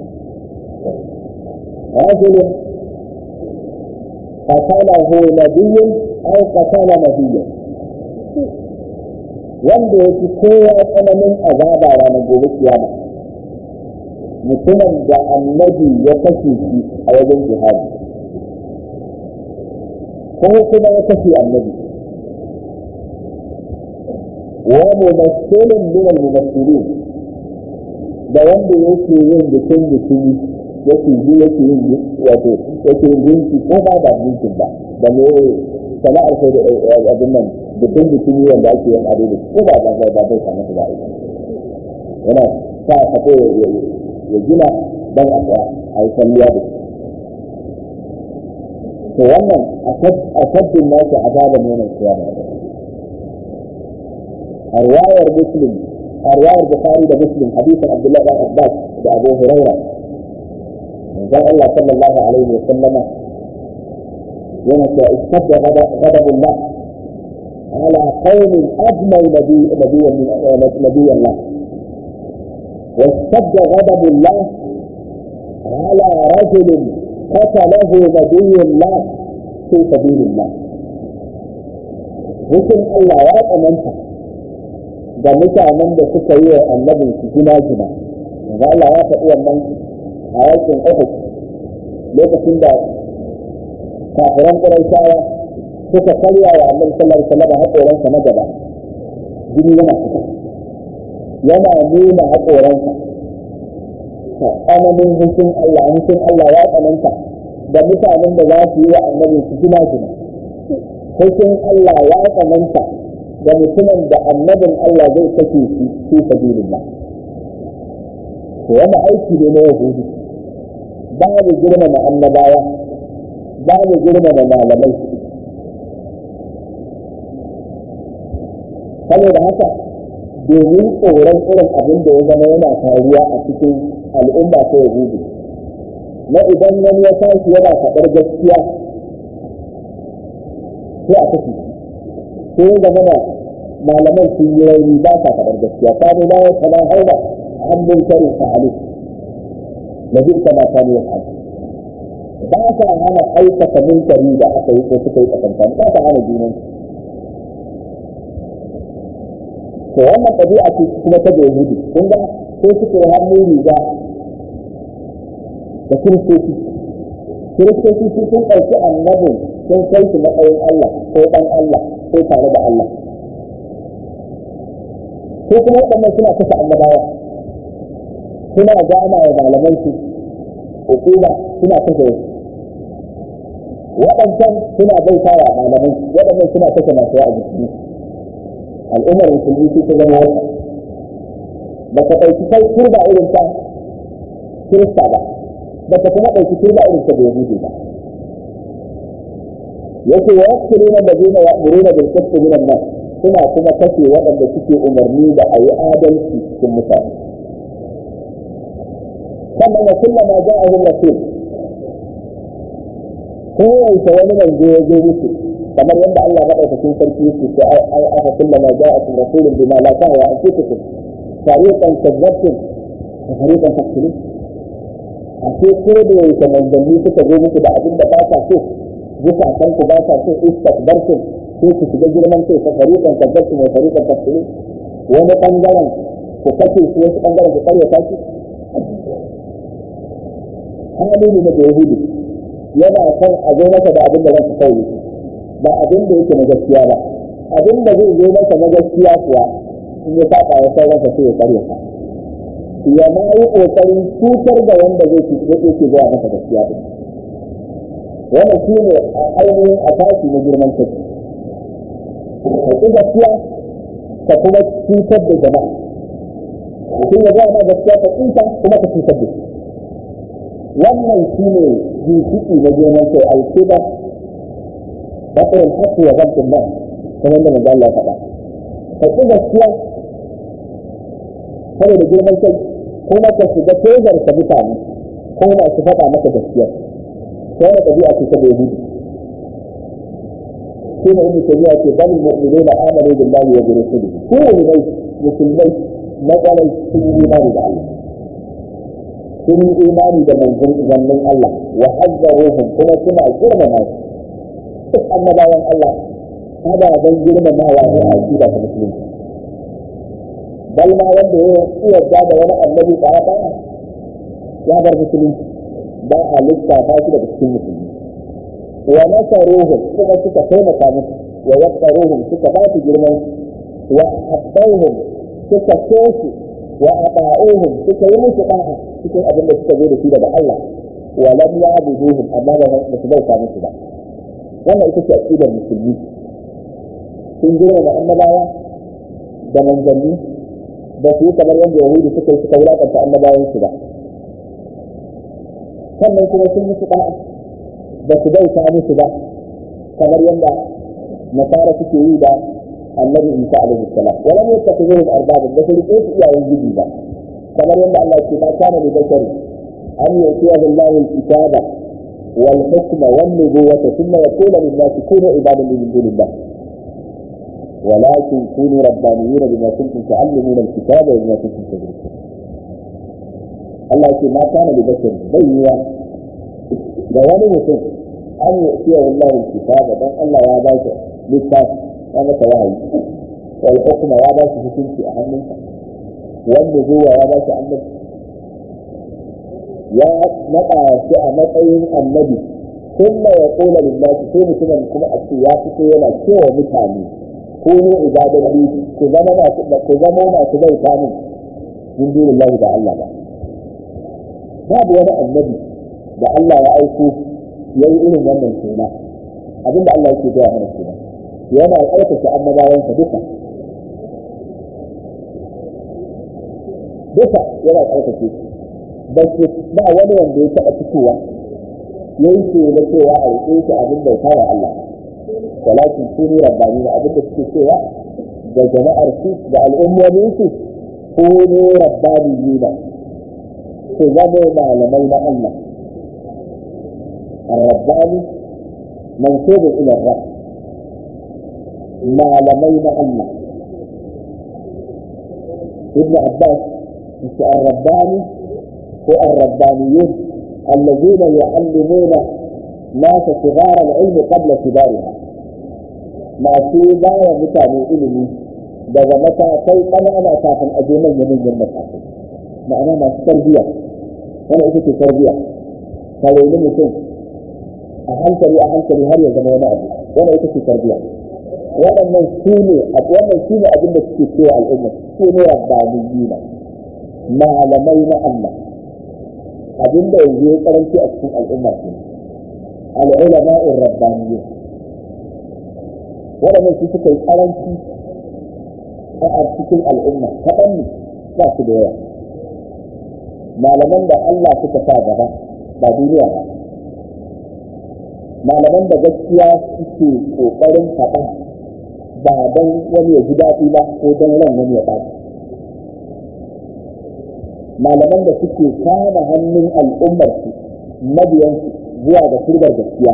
Speaker 1: رجل قتله نبي أو قتل نبيا wanda ya fi kowa tsananin azaba ranar gobe kiyama mutumin da annabi ya kashe shi a wajen jihadi ko kuma ya kashe annabi wa mumassilin min al-mumassilin da wanda yake yin bikin yake yin wato yake yin gunki ko ba da gunkin ba da ne sana'ar sai da abin nan bikin wanda ake yin ado da ko ba bai samu da ai yana sa kafe ya gina dan a yi kalliya da to wannan asaddin nasu azaban yanar kiyama arwayar muslim arwayar bukhari da muslim hadisin abdullahi bin abbas da abu hurairah manzon Allah sallallahu alaihi wa sallama yana cewa istadda ghadabullah ala qaumin ajmau nabiyya Allah واستد غضب الله على رجل قتله نبي الله في سبيل الله hukun Allah ya tsananta ga mutanen da suka yi wa annabin su gina-gina da Allah ya faɗi wannan a yakin Uhud lokacin da kafiran Qurayshawa suka karya wa annabi sallallahu alaihi wasallam haƙoransa na gaba jini yana fita yana nuna haƙoransa tsananin hushin Allah ya tsananta da mutanen da za su yi wa annabi su jima jima. Hushin Allah ya tsananta da mutumin da annabin Allah zai kashe shi fi sabilillah. To wanda aiki ne na Yahudi, babu girmama annabawa, babu girmama malamai. Saboda haka domin tsoron irin abin da ya zama yana faruwa a cikin al'umma ta Yahudi, na idan wani ya tashi yana faɗar gaskiya sai a kashe ko ya zama da malaman sun yi rauni ba sa faɗar gaskiya ta ne bayan kana haura hannun karin fa'ali na zai kama ta ne ya ba sa hana aikata munkari da aka yi ko suka yi tsakantani ba sa hana junan. To wannan ɗabi'a ce kuma ta Yahudi, kun ga sai suke hannun riga da kiristoci. Kiristoci sun ɗauki annabin sun kai su matsayin Allah ko ɗan Allah ko tare da Allah. Ko kuma waɗannan suna kasa annabawa, suna gana wa malamansu hukuma suna kasa wasu. Waɗancan suna bauta wa malamai, waɗannan suna kasa masu ya'a jiki. Al'ummar musulmi su ta zama wata ba ta ɗauki kai turba irin ta kirista ba ta kuma ɗauki turba irin ta bai hudu ba. Yake wa yaskuru na da zina wa muruna da kasu minan nan suna kuma kashe waɗanda suke umarni da a yi adalci cikin mutane. Sannan wa kullama ja'ahum rasul kowace wani manzo ya zo musu kamar yadda Allah madaukakin sarki yake ce ai aka kullama ja'akum rasulun bima la tahwa anfusukum fariqan kadzabtum wa fariqan taqtulun. A ce ko da yake manzanni suka zo muku da abin da ba sa so zukatan ku ba sa so istakbartum sai ku shiga girman kai fa fariqan kadzabtum wa fariqan taqtulun. Wani bangaren ku kace su wasu bangaren ku karyata shi. Hali ne da Yahudi yana son a zo masa da abin da zan kawo ba abin da yake na gaskiya ba, abin da zai zo masa na gaskiya kuwa in ya saba ya sai masa sai ya karya ka ya ma yi kokarin cutar da wanda zai yake zuwa masa gaskiya din. Wannan shi ne ainihin asasi na girman kai, ka ƙi gaskiya ka kuma cutar da jama'a. Mutum ya zuwa ma gaskiya ka ƙinta kuma ka cutar da shi. Wannan shi ne ginshiki na girman kai alƙida بطر الحق وغمط الناس كما ان من الله تعالى. فإذا السياق هذا يجب أن يكون هنا تسجد تيزر كبتاني هنا أصفات عمك السياق كانت طبيعة سبيل كما إن طبيعة بل المؤمنين آمنوا بالله وبرسوله كل مسلمين مثلا سنين إيمان بالله سنين إيمان بمن الله وحذروهم كما سمع جرم الناس annabawan Allah kada dan girmamawa ne a cikin musulunci. Bal ma wanda ya yarda da wani annabi tsara ya bar musulunci ba a lissafa shi daga cikin musulmi. Wa nasaruhum kuma suka taimaka musu wa yaqtaruhum suka ba su girman wa habbahum suka kosu wa ata'uhum suka yi musu da'a cikin abin da suka zo da shi daga Allah wa lam ya'buduhum amma ba su bauta musu ba. Wannan ita ce aqidar musulmi. Sun girma da annabawa da manzanni da su kamar yadda Yahudi suka yi suka wulakanta annabawan su ba. Sannan kuma sun musu da'a da su bauta musu ba kamar yadda nasara suke yi da annabi Isa alaihi salam. Walam yattakhidhuhum arbaban da su rike su iyayen gidi ba kamar yadda Allah ke ba kana da bashari an yu'tiyahu Allahu al-kitaba والحكم والنبوة ثم يقول للناس كونوا عبادا من دون الله ولكن كونوا ربانيين بما كنتم تعلمون الكتاب وبما كنتم تدرسون. الله يقول ما كان لبشر بينوا لوالي مسلم أن يؤتيه الله الكتاب بل الله يا باشا للتاس أنا تواهي والحكم يا باشا حكمتي أهمك والنبوة يا باشا أهمك ya naɗa shi a matsayin annabi kuma ya ƙola lillahi sai mutumin kuma a ce ya fito yana cewa mutane ko ne ibadan ku zama masu bauta min min dunillahi da Allah ba. Babu wani annabi da Allah ya aiko ya yi irin wannan suna, abinda Allah yake gaya mana suna yana ƙarfafa annabawansa duka yana ƙarfafa ba wani wanda ya taɓa fitowa ya yi ce na cewa a riƙe shi abin da ya kawo Allah, walakin su ne rabbani da abin da suke cewa da jama'ar su da al'ummomin su ko ne rabbani ne ba su zama malamai na Allah. الرباني منسوب إلى الرب malamai الله. ابن عباس الرباني هو الربانيون الذين يعلمون ناس صغار العلم قبل كبارها. ما في باية متعني إلمي daga matakai ƙanana kafin a je manyan matakai. Ma'ana masu tarbiyya, wani ita ce tarbiyya, ka raini mutum a hankali har ya zama wani abu, wani ita ce tarbiyya. Wannan shi ne abin da suke cewa al'umma, su ne rabbaniyina, malamai na Allah. Abin da yanzu ya karanci a cikin al'umma ce, al'ulama'in rabbaniyyin. Waɗannan su suka yi karanci a cikin al'umma, kaɗan ne ba su da yawa. Malaman da Allah suka sa gaba ba duniya ba, malaman da gaskiya suke ƙoƙarin faɗa ba don wani ya ji daɗi ba ko don ran wani ya ɓaci, malaman da suke kama hannun al'ummarsu mabiyansu zuwa ga turbar gaskiya,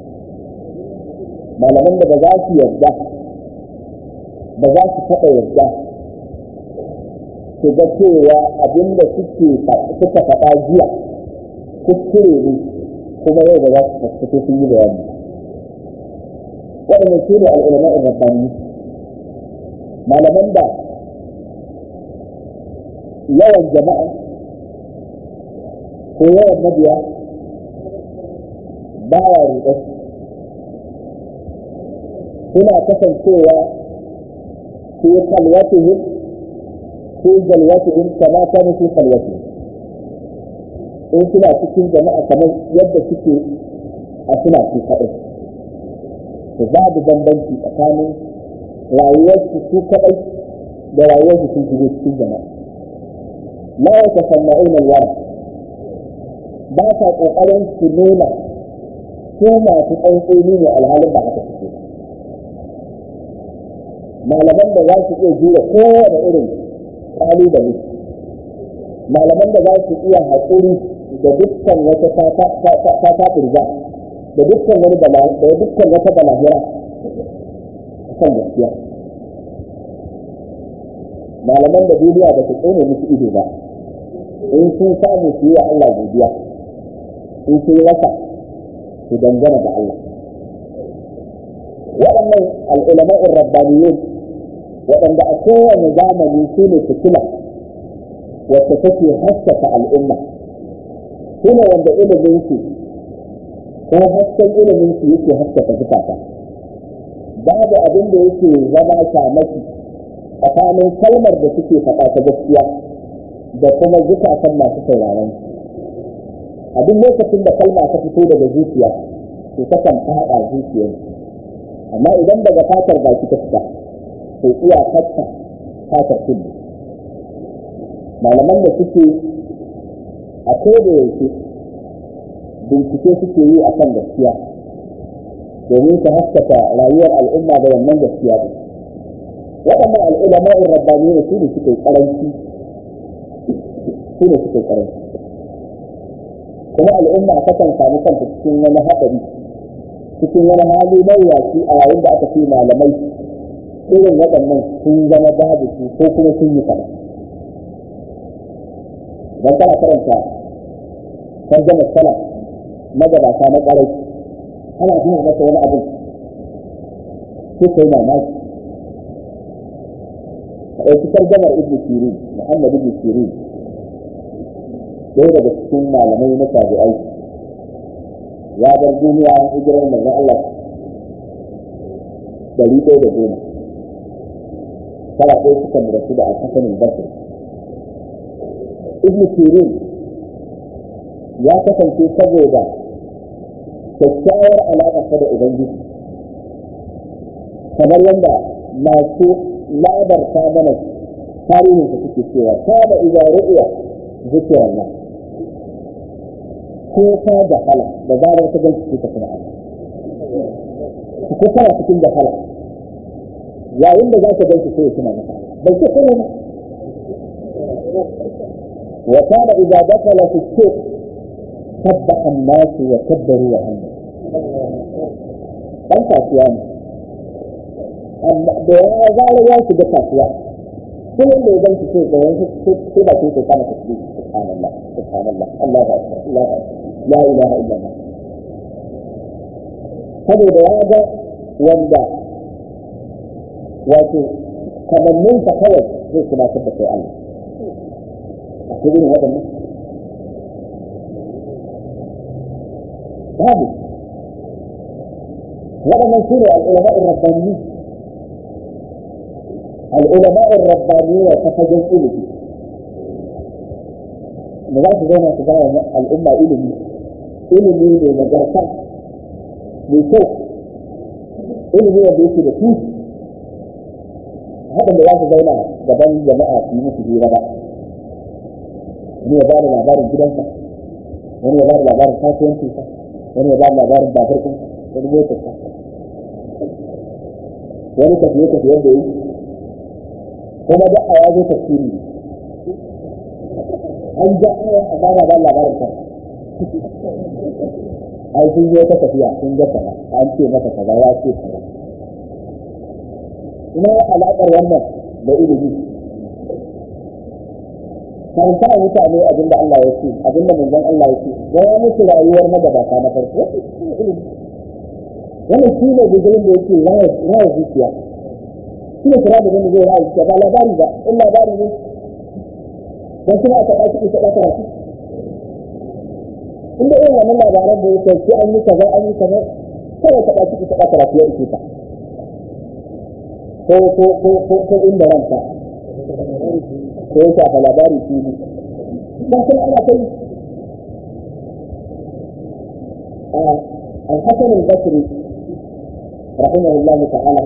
Speaker 1: malaman da ba za su yarda ba za su taɓa yarda su ga cewa abinda suka faɗa jiya kuskure ne kuma yau ba za su fito sun yi bayani. Waɗanda su ne al'ulama'in rabbani, malaman da yawan jama'a ko yawan mabiya ba ya riƙe, suna kasancewa في خلوتهم في جلوتهم كما كانوا في خلوتهم. إن كنا cikin jama'a kamar yadda suke a suna ci kaɗai. To babu bambanci tsakanin rayuwarsu su kaɗai da rayuwarsu sun shigo cikin jama'a. La yatasamma'una al-wara, ba sa ƙoƙarin su nuna su masu tsantseni ne alhalin ba haka suke. Malaman da za su iya jure kowane irin ƙalubale, malaman da za su iya haƙuri da dukkan wata fata firza da dukkan wata balahira kan gaskiya, malaman da duniya ba su tsone musu ido ba, in sun samu su yi wa Allah godiya, in sun rasa su dangana da Allah. Waɗannan al'ulama'in rabbaniyin waɗanda a kowane zamani su ne fitila wacce take haskaka al'umma, su ne wanda iliminsu ko hasken iliminsu yake haskaka zukata. Babu abin da yake zama shamaki tsakanin kalmar da suke faɗa ta gaskiya da kuma zukatan masu sauraron. A duk lokacin da kalma ta fito daga zuciya, to takan faɗa zuciyar. Amma idan daga fatar baki ta fita, to iya fatar kullu. Malaman da suke a koda yake bincike suke yi akan gaskiya domin ta haskaka rayuwar al'umma da wannan gaskiya ne. Waɗannan al'ulama'in rabbaniyya su ne suke karanci, kuma al'umma takan samu kanta cikin wani haɗari, cikin wani hali mawuyaci a yayin da aka ce malamai irin waɗannan sun zama babu su ko kuma sun yi kaɗan. Don kana karanta tarjamar salaf magabata na ƙarai, ana gina masa wani abin sai kai mamaki. A ɗauki tarjamar Ibn Sirin, Muhammad Ibn Sirin, ɗaya daga cikin malamai na tabi'ai, ya bar duniya hijirar manzon Allah 110. Kala ɗaya suka murasu da Al-Hasan al-Basri, ibn Sirin ya kasance saboda kyakkyawar alaƙa da Ubangiji kamar yadda masu labarta mana tarihin su suke cewa kada idza ru'ya zikrullah ko ka da hala da zarar ka ganci ka tuna Allah ko kana cikin da hala yayin da zaka ganci sai ya tuna maka bai ce kuma ba wa kana idza dakala fi suq sabbaha an-nas wa kabbaru wa hamdu dan kasuwa ne amma da ya zara ya shiga kasuwa sai wanda ya ganci sai ga wani sai ba sai kana tasbih subhanallah subhanallah Allahu akbar Allahu akbar la ilaha illallah saboda ya ga wanda wato kamannin sa kawai zai kuma tabbata Allah a cikin wadannan babu wadannan sune al-ulama ar-rabbani العلماء الربانية تفجر إليه نظام زي ما تقول الأمة إلمي لمجرسة لسوء إلمي وبيسي لكيس هذا النظام زي ما جبان جماعة في مسجد ربا wani ya bada labarin gidansa wani ya bada labarin kasuwancinsa wani ya bada labarin babirkinsa wani motarsa wani tafiye-tafiye da yi kuma da a yazo tafsiri an ja aya a bada ba labarin ka ai sun yi ta tafiya sun ga kaza an ce maka kaza ya ce kaza ina alaƙar wannan da ilimi karanta a mutane abinda Allah ya ce abinda manzon Allah ya ce ya musu rayuwar magabata na farko wannan shi ne gudurin da yake raya zuciya shi ne kira da wanda zai raya zuciya ba labari ba in labari ne don suna a taɓa ciki taɓa karatu inda irin wannan labaran da ya sauke an yi kaza kawai taɓa ciki taɓa karatu ya ike ta ko inda ranka ko ya shafa labari shi ne ba kuma ana kai الحسن البصري رحمه الله تعالى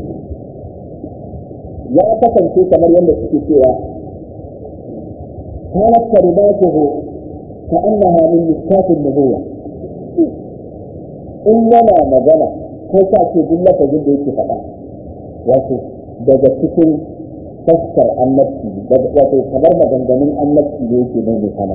Speaker 1: يا kasance kamar yadda suke cewa كانت كلماته كأنها من مشكاة النبوة إنما مجانا كيسا تجلة جدا يتفقا wato daga cikin fuskar annabci wato kamar maganganun annabci da yake mai kana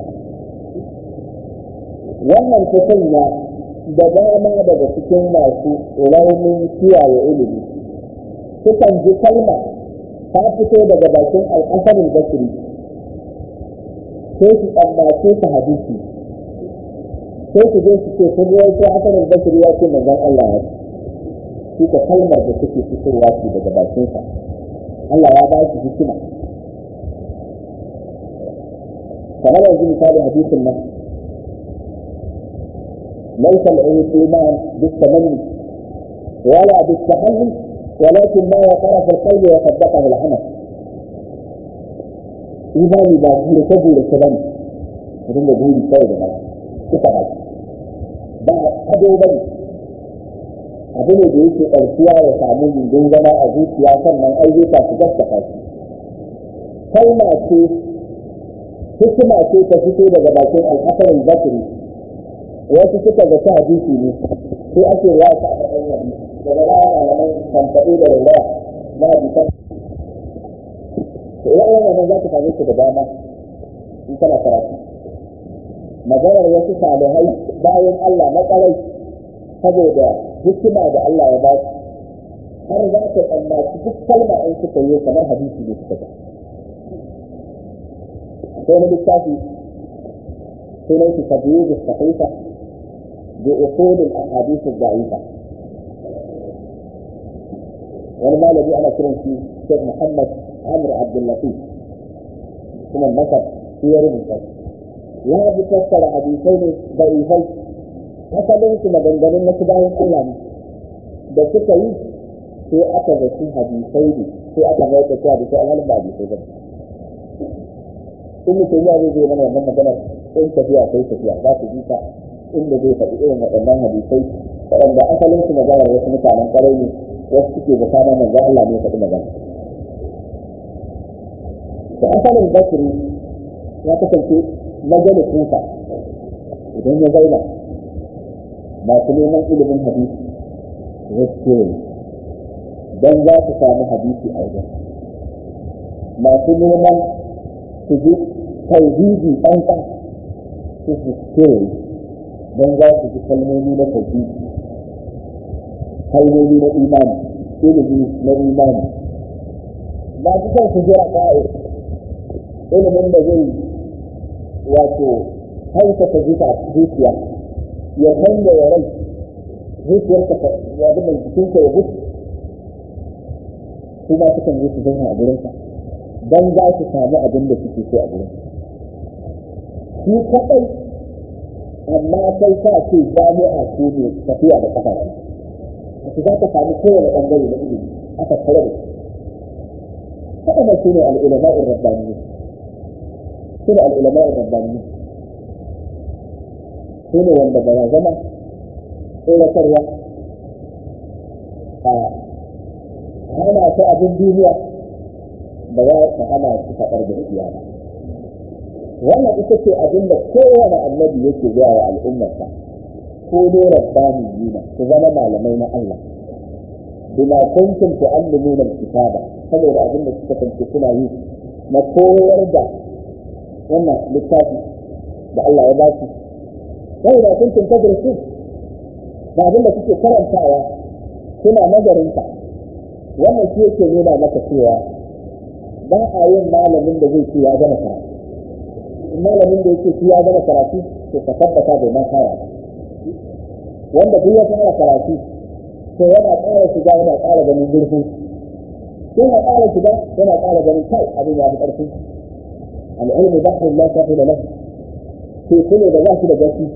Speaker 1: wannan ta sanya da dama daga cikin masu raunin kiyaye ilimi sukan ji kalma ta fito daga bakin al'asarin basiri sai su tsammace ta hadisi sai su je su ce sun ruwar ko asarin basiri ya ce manzon Allah ya shi ka kalmar da suke fitowa ce daga bakinsa Allah ya ba shi hikima kamar yanzu misali hadisin nan ليس الإيمان بالتمني ولا بالتحلي ولكن ما وقر في القلب وصدقه العمل إيماني باقول تقول الكلام يقول له بولي سوي لنا كفاية بعد هذا بني abin da yake ƙarfiya ya samu gindin zama a zuciya sannan ayyuka su gaskata shi kalma ce hikima ce ta fito daga bakin al-Hasan al-Basri wasu suka ga ta hadisi ne sai ake ya ta a ɗan yabi daga rana malaman kamfaɗe da rawa na hadisan to ina wannan za ka same su da dama in kana karatu maganar wasu salihai bayan Allah na ƙarai saboda hikima da Allah ya ba su har za ka tsammaci duk kalma in suka yi kamar hadisi ne suka ga akwai wani littafi sunan shi tabiyyuz as-sahifa bi usul al-ahadith ad-da'ifa wani malami ana kiran shi Sheikh Muhammad Amr Abdul Latif kuma Masar shi ya rubuta ya bi fassara hadisai ne da'ifai asalin su maganganun na su bayan Allah ne da suka yi sai aka zaci hadisai ne sai aka mai da cewa da sai alhalin ba hadisai ba in mutum ya zai mana wannan maganar in tafiya kai tafiya za su ji ta inda zai faɗi irin waɗannan hadisai waɗanda asalin su maganar wasu mutanen ƙwarai ne wasu suke bukata manzo Allah ne ya faɗi magana. Da asalin Basri ya kasance majalisinsa idan ya zauna masu neman ilimin hadisi gaske don za su samu hadisi a wajen masu neman su ji tauhidi ɗanɗan su gaske don za su ji kalmomi na tauhidi kalmomi na imani ilimi na imani ba su kan su jira ƙa'i ilimin da zai wato haifata zuciya ya hanya ya rai zuciyarka ya bi mai jikinka ya gudu su ma sukan yi su zauna a gurinka don za su samu abin da suke so a gurin shi kaɗai amma sai ka ce jami'a ce ne tafiya da kafa ce za ka samu kowane ɓangare na ilimi aka kare da shi waɗannan su ne al'ulama'in rabbaniyu su ne al'ulama'in rabbaniyu su ne wanda ba ya zama tsoratarwa a hana ta abin duniya da za ta hana su faɗar gaskiya ba. Wannan ita ce abin da kowane annabi yake gaya wa al'ummarsa ko dai rabbani yuna su zama malamai na Allah. Bima kuntum tu'allimuna al-kitaba saboda abin da suka kance suna yi na koyar da wannan littafi da Allah ya ba su. Sai da kuntum tadrusun ba abin da kuke karantawa kuna nazarinta wannan shi yake nuna maka cewa ba a yin malamin da zai ce ya gama karatu malamin da yake shi ya gama karatu to ka tabbata bai man fara wanda duk ya fara karatu to yana ƙara shiga yana ƙara ganin zurfi yana ƙara shiga yana ƙara ganin kai abin ya fi ƙarfi al'ilmu bahrun la sahila lahu ke kune da za su da gaski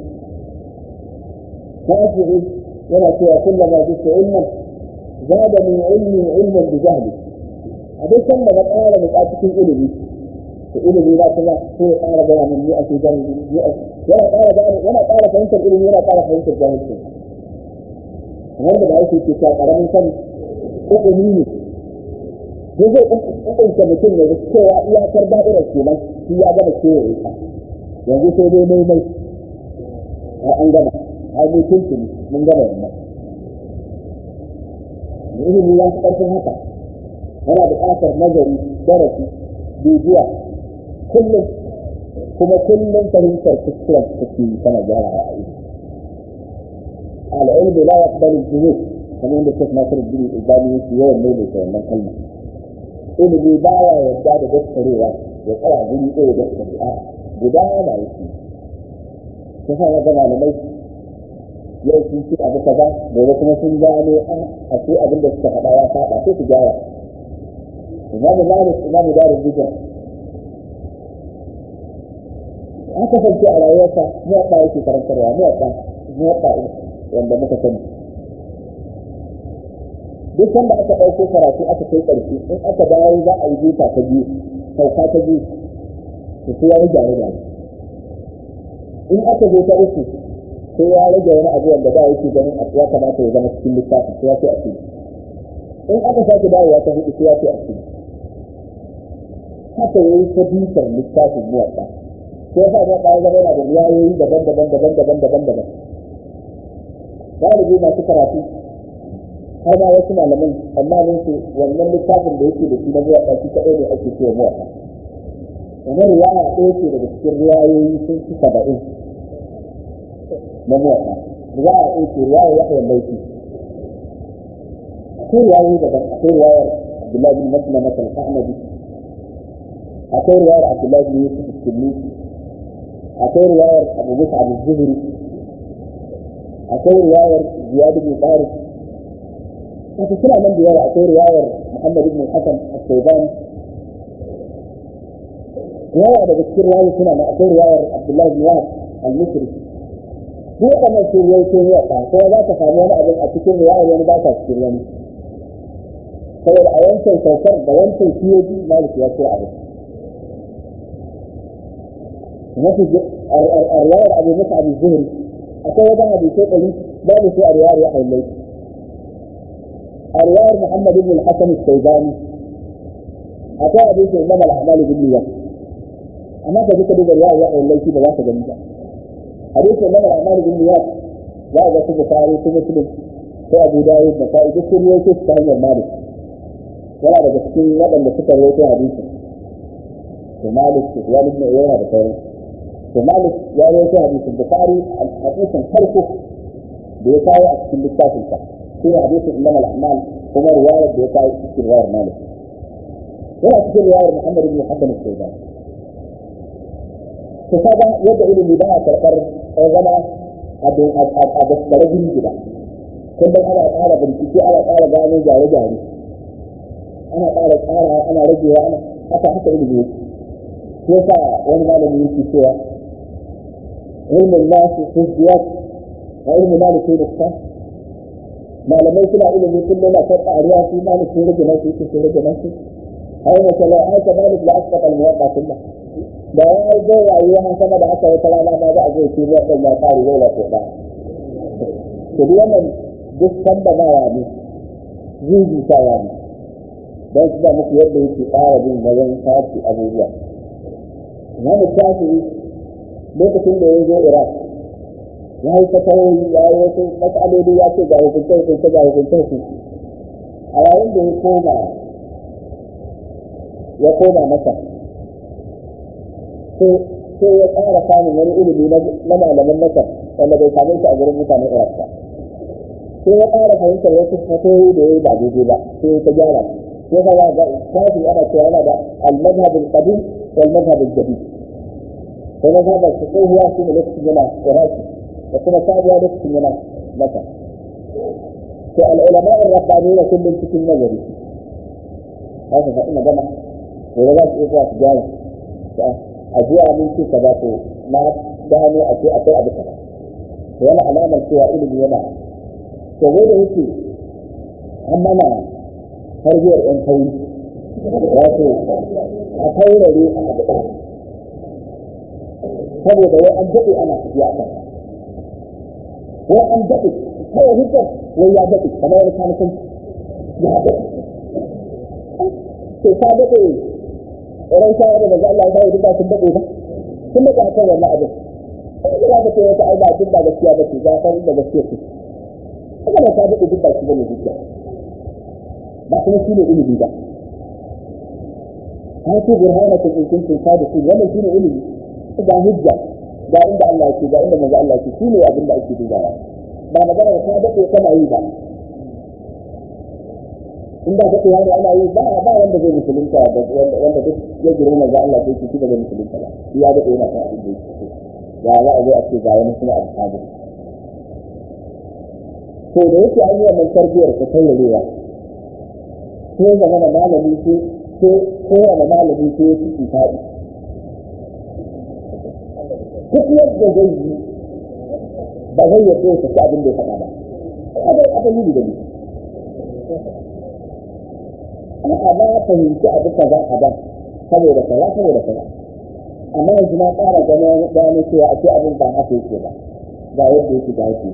Speaker 1: shafi'i yana cewa kullama bisu ilman زادني علمي علما بجهلي أبي كم بقى بقى cikin ilimi to ilimi da kuma sai ƙara gaya min ni a cikin yana ƙara fahimtar ilimi yana ƙara fahimtar jahilci wanda da yake ke ta ƙaramin sani ilimi ne zai ƙunƙunta mutum ne cewa iyakar da'irar kenan shi ya gama kewaye ka yanzu sai dai mai an gama ai mutunci mun gama wannan ilimi ya fi ƙarfin haka yana buƙatar nazari darasi bibiya kullum kuma kullum fahimtar kuskuren take yi kana gyara ra'ayi al'ilmu la yaqbalu al-junub kamar yadda Sheikh Nasiruddin Albani yake yawan maimaita wannan kalma ilimi baya yarda da daskarewa ya tsaya guri ɗaya da shari'a guda yana yake ta sa ga malamai yau sun ce abu kaza gobe kuma sun gano a ce abin da suka faɗa ya faɗa sai su gyara imamu malik imamu darul hijra an kasance a rayuwarsa muwaɗa yake karantarwa muwaɗa wanda muka sani duk sanda aka ɗauko karatu aka kai ƙarshe in aka dawo za a yi duka ta biyu sauka ta biyu to sai ya yi gyare in aka zo ta uku sai ya rage wani abu wanda da yake ganin ya kamata ya zama cikin littafin sai ya ce a cikin in aka sake dawowa ta hudu sai ya ce a cikin haka yayi ta bitar littafin muwaɗa sai ya sa ya zama yana da riwayoyi daban galibi masu karatu har ma wasu malaman amma su wannan littafin da yake da shi na muwaɗa shi kaɗai ne ake cewa muwaɗa kamar riwaya ɗaya ce daga cikin riwayoyi sun fi 70 na muwaɗa za a ɗauke riwayar yahya laifi akwai riwayoyi daban akwai riwayar abdullahi bin masna masal ahmadi akwai riwayar abdullahi bin yusuf al-tinnisi akwai riwayar abu musa al-zuhri akwai riwayar ziyad bin tariq haka suna nan da yawa akwai riwayar muhammad ibn hasan al-shaybani riwaya daga cikin riwayoyi suna nan akwai riwayar abdullahi bin wahab al-misri duk waɗannan sun yi sun yi waɗa ko za ka samu wani abin a cikin riwayar wani ba ka cikin wani saboda a wancan saukar da wancan siyoji malik ya ce abin mafi a riwayar Abu Mus'ab az-Zuhri akwai wajen hadisi ɗari babu su a riwayar Yahya al-Laythi. A riwayar Muhammad ibn al-Hasan al-Shaybani akwai hadisi Imam al-Ahmad ibn Niyyah, amma ka duka duba riwayar Yahya al-Laythi ba za ka gani ba. Hadisi Imam al-Ahmad ibn Niyyah za a ga su Bukhari su Muslim ko Abu Dawud da Sa'i duk sun rawaito ta hanyar Malik, yana daga cikin waɗanda suka rawaito hadisi. To Malik ko Walid ibn Uwayna da sauran. To Malik ya rawaito hadisin Bukhari hadisin farko da ya kawo a cikin littafin sa shi ne hadisin Imam al-Ahmad kuma riwayar da ya kawo cikin riwayar Malik yana cikin riwayar Muhammad ibn Hasan al-Shaybani. To kaga yadda ilimi ba a karɓar zama a daskare guri gida, kullum ana ƙara bincike ana ƙara gano gyare-gyare, ana ƙara tsara ana ragewa ana haka ilimi yake. Shi yasa wani malami yake cewa ilmin nasu fi ziyad wa ilmin nasu fi nuqsan. Malamai suna ilimi kullum na kai ƙariya su malik sun rage nasu sun rage nasu. Ai mace la aka malik la asbaqa al-muwatta kullah. Da ya yi zai rayuwa har sama da haka wata rana ma za a zo shi ruwan ɗan ya ƙari zai lafi ɗa. To duk wannan duk sanda ba ya ne jijitawa ne don su da muku yadda yake ƙara bin wajen sace abubuwa. Imamu Shafi'i lokacin da ya zo Iraq ya yi fatawoyi ya yi wasu matsaloli ya ce ga hukunce ga hukunce. A yayin da ya koma masa sai ya ƙara samun wani ilimi na malaman Masar wanda bai same shi a gurin mutanen Iraq ba. Sai ya ƙara fahimtar wasu fatoyi da ya yi ba daidai ba sai ya ta gyara. Sai ka ga Shafi ana cewa yana da al-madhhab al-qadim wal madhhab al-jadid. Sai madhhab al-fiqhiyya shi ne lokacin yana Iraq da kuma sabuwa lokacin yana Masar. To al-ulama ar-rabbaniyya kullum cikin nazari. Haka fa ina gama ko da su iya su gyara. A jiya mun ce kaza to na gano a ce akwai abu kaza. To yana alamar cewa ilimi yana to da yake an mana tarbiyar ɗan tauri wato a taurare a abu ɗaya saboda wai an daɗe ana tafiya a kan wai an daɗe kawai hujjar wai ya daɗe kamar wani kanikan ya daɗe to ka daɗe ran shawara da za Allah ya dawo duk ba sun daɗe ba sun daɗe a kan wannan abin sai da ka ce wata ai ba duk ba gaskiya ba ce za ka da gaskiya ce kuma ba ta daɗe duk ba shi bane hujja ba kuma shi ne ilimi ba har ce burhanakum in kuntum sadiqin wannan shi ne ilimi ga hujja ga inda Allah yake ga inda manzo Allah yake shi ne abin da ake dubawa ba magana da ta daɗe kana yi ba in ba daɗe yana ana yi ba wanda zai musulunta wanda duk ya girma manzo Allah sai shi da zai musulunta ba ya daɗe yana ta abin da yake ya za a zo a ce ga wani suna abu sabi to da yake an yi wannan tarbiyar ta taurarewa sai zama da malami sai kowane malami sai ya ci faɗi duk yadda zai yi ba zai yadda ya saki abin da ya faɗa ba abin yi da ni amma na fahimci abin ka za a ba saboda kaza amma yanzu na ƙara gano cewa a ce abin ba haka yake ba ba yadda yake da yake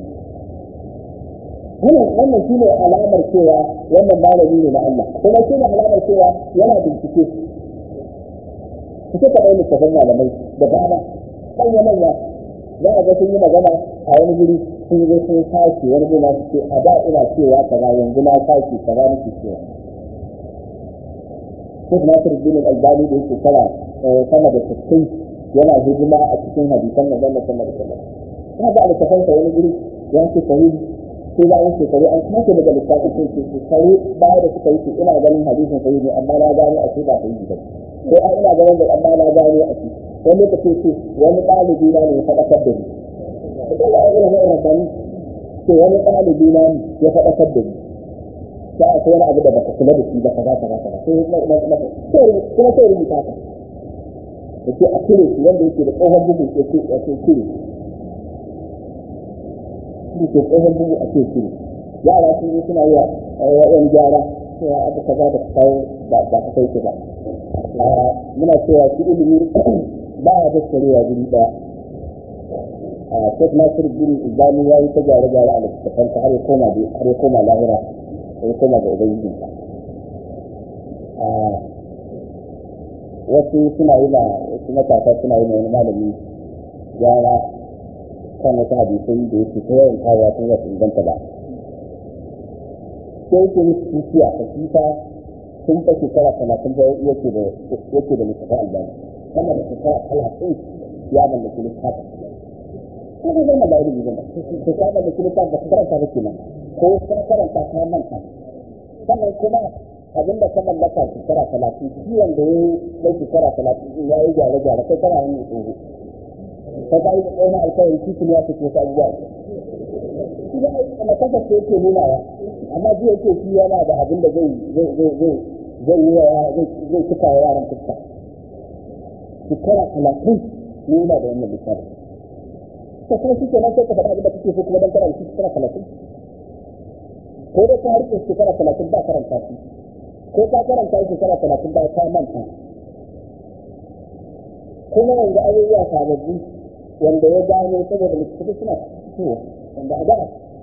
Speaker 1: wannan shi ne alamar cewa wannan malami ne na Allah kuma shi ne alamar cewa yana bincike suka ɗaya littafin malamai da dama manya za a ga sun yi magana a wani guri sun yi sun sake wani gina su ce a da ina cewa kaza yanzu na sake kaza nake cewa Sheikh Nasiruddin Al-Albani da yake sama da 60 yana hidima a cikin hadisan da Allah sallallahu alaihi wasallam ya ga littafin sa wani guri ya ce sahihi sai bayan shekaru an sake daga littafin sai ce shekaru baya da suka yi ce ina ganin hadisin sahihi ne amma na gano a ce ba sahihi ba ko a ina ganin da amma na gano a ce wani lokaci ce wani ɗalibi na ne ya faɗakar da ni Allah ya ina mai rabani ce wani ɗalibi na ne ya faɗakar da ni sai a wani abu da baka kula da shi ba kaza sai kuma sai rubuta ka yace a cire shi wanda yake da tsohon bugu yace cire shi ke tsohon bugu a cire yara sun yi suna yi wani gyara cewa abu kaza da kawo ba ka kai ba muna cewa shi ilimi ba ya daskarewa guri ɗaya. Sheikh Nasir bin Albani ya yi ta gyare-gyare a littattafansa har ya koma lahira, har ya koma ga Ubangijinsa. Wasu suna yi wasu matasa suna yi wani malami gyara kan wasu hadisai da yake ta yawan kawo sun zasu inganta ba. Sai yake musu kifi a kasifa sun ta shekara 30 da yake da littafin Albani. Sama da shekara 30 ya mallaki littafin. Kuma zai na da ilimi zama, ko ka mallaki littafin ba ka karanta ba kenan, ko ka karanta ka manta. Sannan kuma abinda ka mallaka shekara 30 shi wanda ya yi shekara 30 ya yi gyare-gyare kai kana yin tsoro. Ka ga yi tsohon alkawari cikin ya fito ta abubuwa. Shi da makasar ce yake nunawa, amma ji yake shi yana da abin da zai cika wa yaran fuska. Shekara 30 ne yana da wannan littafin. Ka kuma shi kenan sai ka faɗa abin da kake so kuma don kana da shi shekara 30. Ko da ka harkar shekara 30 ba karanta shi. Ko ka karanta shekara 30 ba ka manta. Kuma yanzu abubuwa sababbi wanda ya gano saboda littattafai suna fitowa wanda a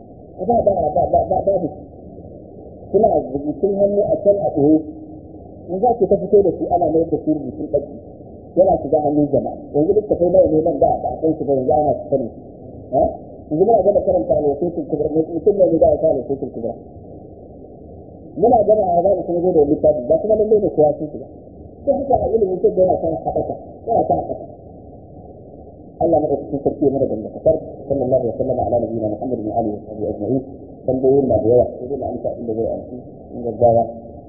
Speaker 1: da suna rubutun hannu a can a ɓoye in za ku ta fito da su ana mai da su rubutun ɗaki yana shiga hannun jama'a yanzu littattafai nawa ne nan da a kan su ba yanzu ana su sani yanzu muna gama karanta alwasaitul kubra mutum ne da ya sa alwasaitul kubra muna gama a zamu kuma zo da littafi ba kuma lalle ne kowa sun shiga sai haka a ilimin sai yana kan haɓaka yana kan haɓaka Allah na ɗauki sarki mana da kasar sallallahu alaihi wasallam ala nabiyina Muhammadin wa alihi wa sahbihi ajma'in tambayoyin na da yawa sai dai na amsa abin da zai amsa in gaggawa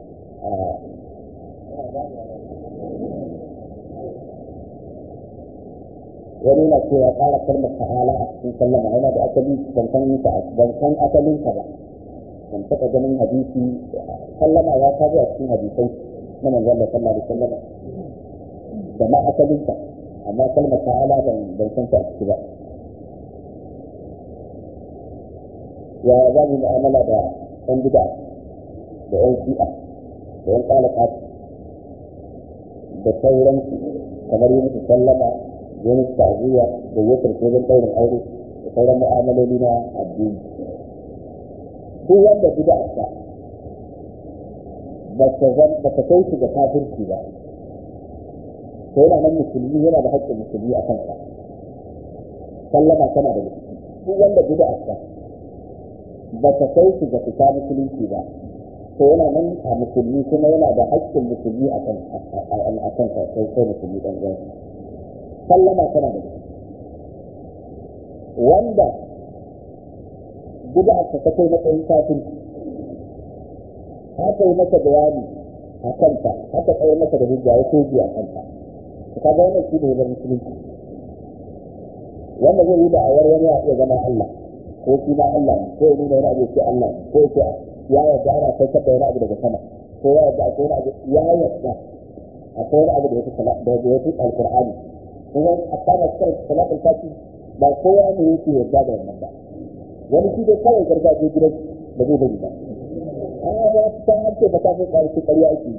Speaker 1: wani na cewa ƙara kalmar ta'ala a cikin sallama yana da asali ban san asalin ka ba ban taɓa ganin hadisi sallama ya kawo a cikin hadisai na manzon Allah sallallahu alaihi wasallam da ma asalin ka amma kalmar ta'ala ban san ta a ciki ba. Ya za mu mu'amala da ɗan bid'a da ɗan shi'a da ɗan ƙalaƙa da sauransu kamar yi musu sallama yi musu ta'aziyya da yakar ko don ɗaurin aure da sauran mu'amaloli na addini. Duk wanda bid'a ta ba ta kai shi ga kafirci ba to yana nan musulmi yana da haƙƙin musulmi a kansa sallama tana da musulmi duk wanda bid'a ta ba ta kai shi ga fita musulunci ba to yana nan a musulmi kuma yana da haƙƙin musulmi a kansa sai musulmi ɗan uwan sallama tana da musulmi wanda bid'a ta kai matsayin kafirci haka yi masa bayani a kanta haka tsaye masa da hujja ya koji a kanta ka ga wannan shi ne da musulunci wanda zai yi da awar wani ya iya zama Allah ko shi ma Allah ne ko ya nuna wani abu ce Allah ne ko ya ya yarda ana saukar da wani abu daga sama ko ya yarda akwai wani abu ya yarda akwai wani abu da ya fi alqur'ani kuma a fara salatul fati ba kowa ne yake yarda da wannan ba wani shi dai kawai gargajiya gidan da zai bari ba amma ya ta hanke ba ta fi ƙarfi ƙarya ake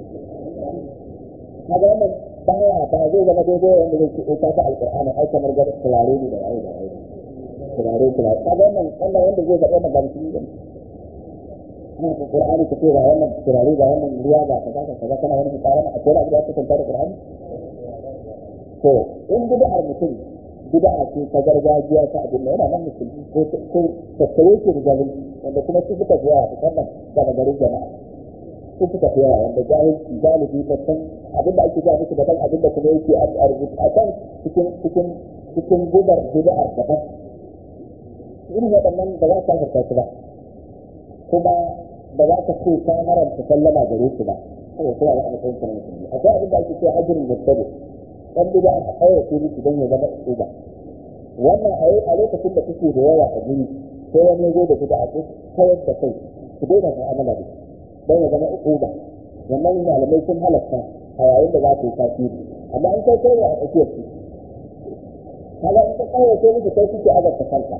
Speaker 1: kaga wannan baya ba zai zama daidai wanda zai ce ta alƙur'ani ai kamar ga turare ne da waye turare kaga wannan wanda zai faɗa wannan ba mutum ne ana ta qur'ani ka ce ga wannan turare ga wannan riya ga kaza kana wani tsarana a kowa da aka tantance da qur'ani to in bid'ar mutum bid'a ce ta gargajiya ta abin da yana nan musulmi ko tattare ke da jahilci wanda kuma su suka fiya musamman daga garin jama'a su suka fiya wanda jahilci galibi babban abin da ake ga musu daban abin da kuma yake a rubuta a kan cikin gubar bid'ar daban irin waɗannan ba za ka harka su ba kuma ba za ka ce ka haramta sallama gare su ba kawai sai a matsayin sa na musulmi akwai abin da ake cewa ajrin mustabi dan bid'a a kaurace miki dan ya zama uba wannan a lokacin da kake da yawa a guri sai wani zo da bid'a ko kawar da kai ku daina mu'amala da shi dan ya zama uba wannan malamai sun halatta a yayin da za ku yi tasiri amma in kai kai a tsakiyar su kaga in ka kaurace miki kai kike azabta kanka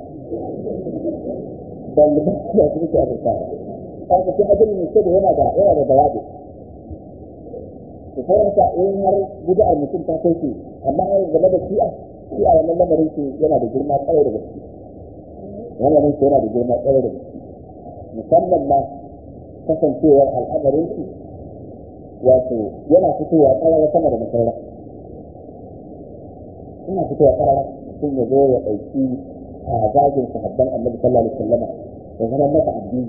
Speaker 1: dan da kike azabta kaga sai ajin ne sai yana da bayabi sauran ka in har bid'a mutum ta kai ce amma game da shi'a wannan lamarin ce yana da girma tsare da gaske lamarin ce yana da girma tsare da gaske musamman ma kasancewar al'amarin su wato yana fitowa ƙarara sama da masarara ina fitowa ƙarara sun ya zo ya ɗauki a zagin sahabban annabi sallallahu alaihi wasallam ya zama masa addini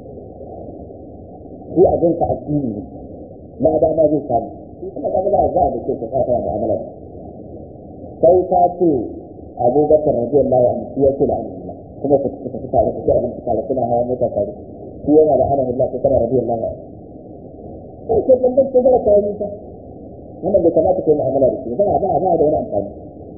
Speaker 1: shi a jinsa addini ne na dama zai samu kuma ka ga za a da ke ka fara mu'amala sai ka ce Abubakar radiyallahu anhu shi yake da Allah kuma ka tafi tare ka ci abinci tare kuna hawa mota tare shi yana da ana Allah ko kana radiyallahu anhu sai ka tambaye ko da kai ni ta wannan bai kamata kai mu'amala da shi ba da wani amfani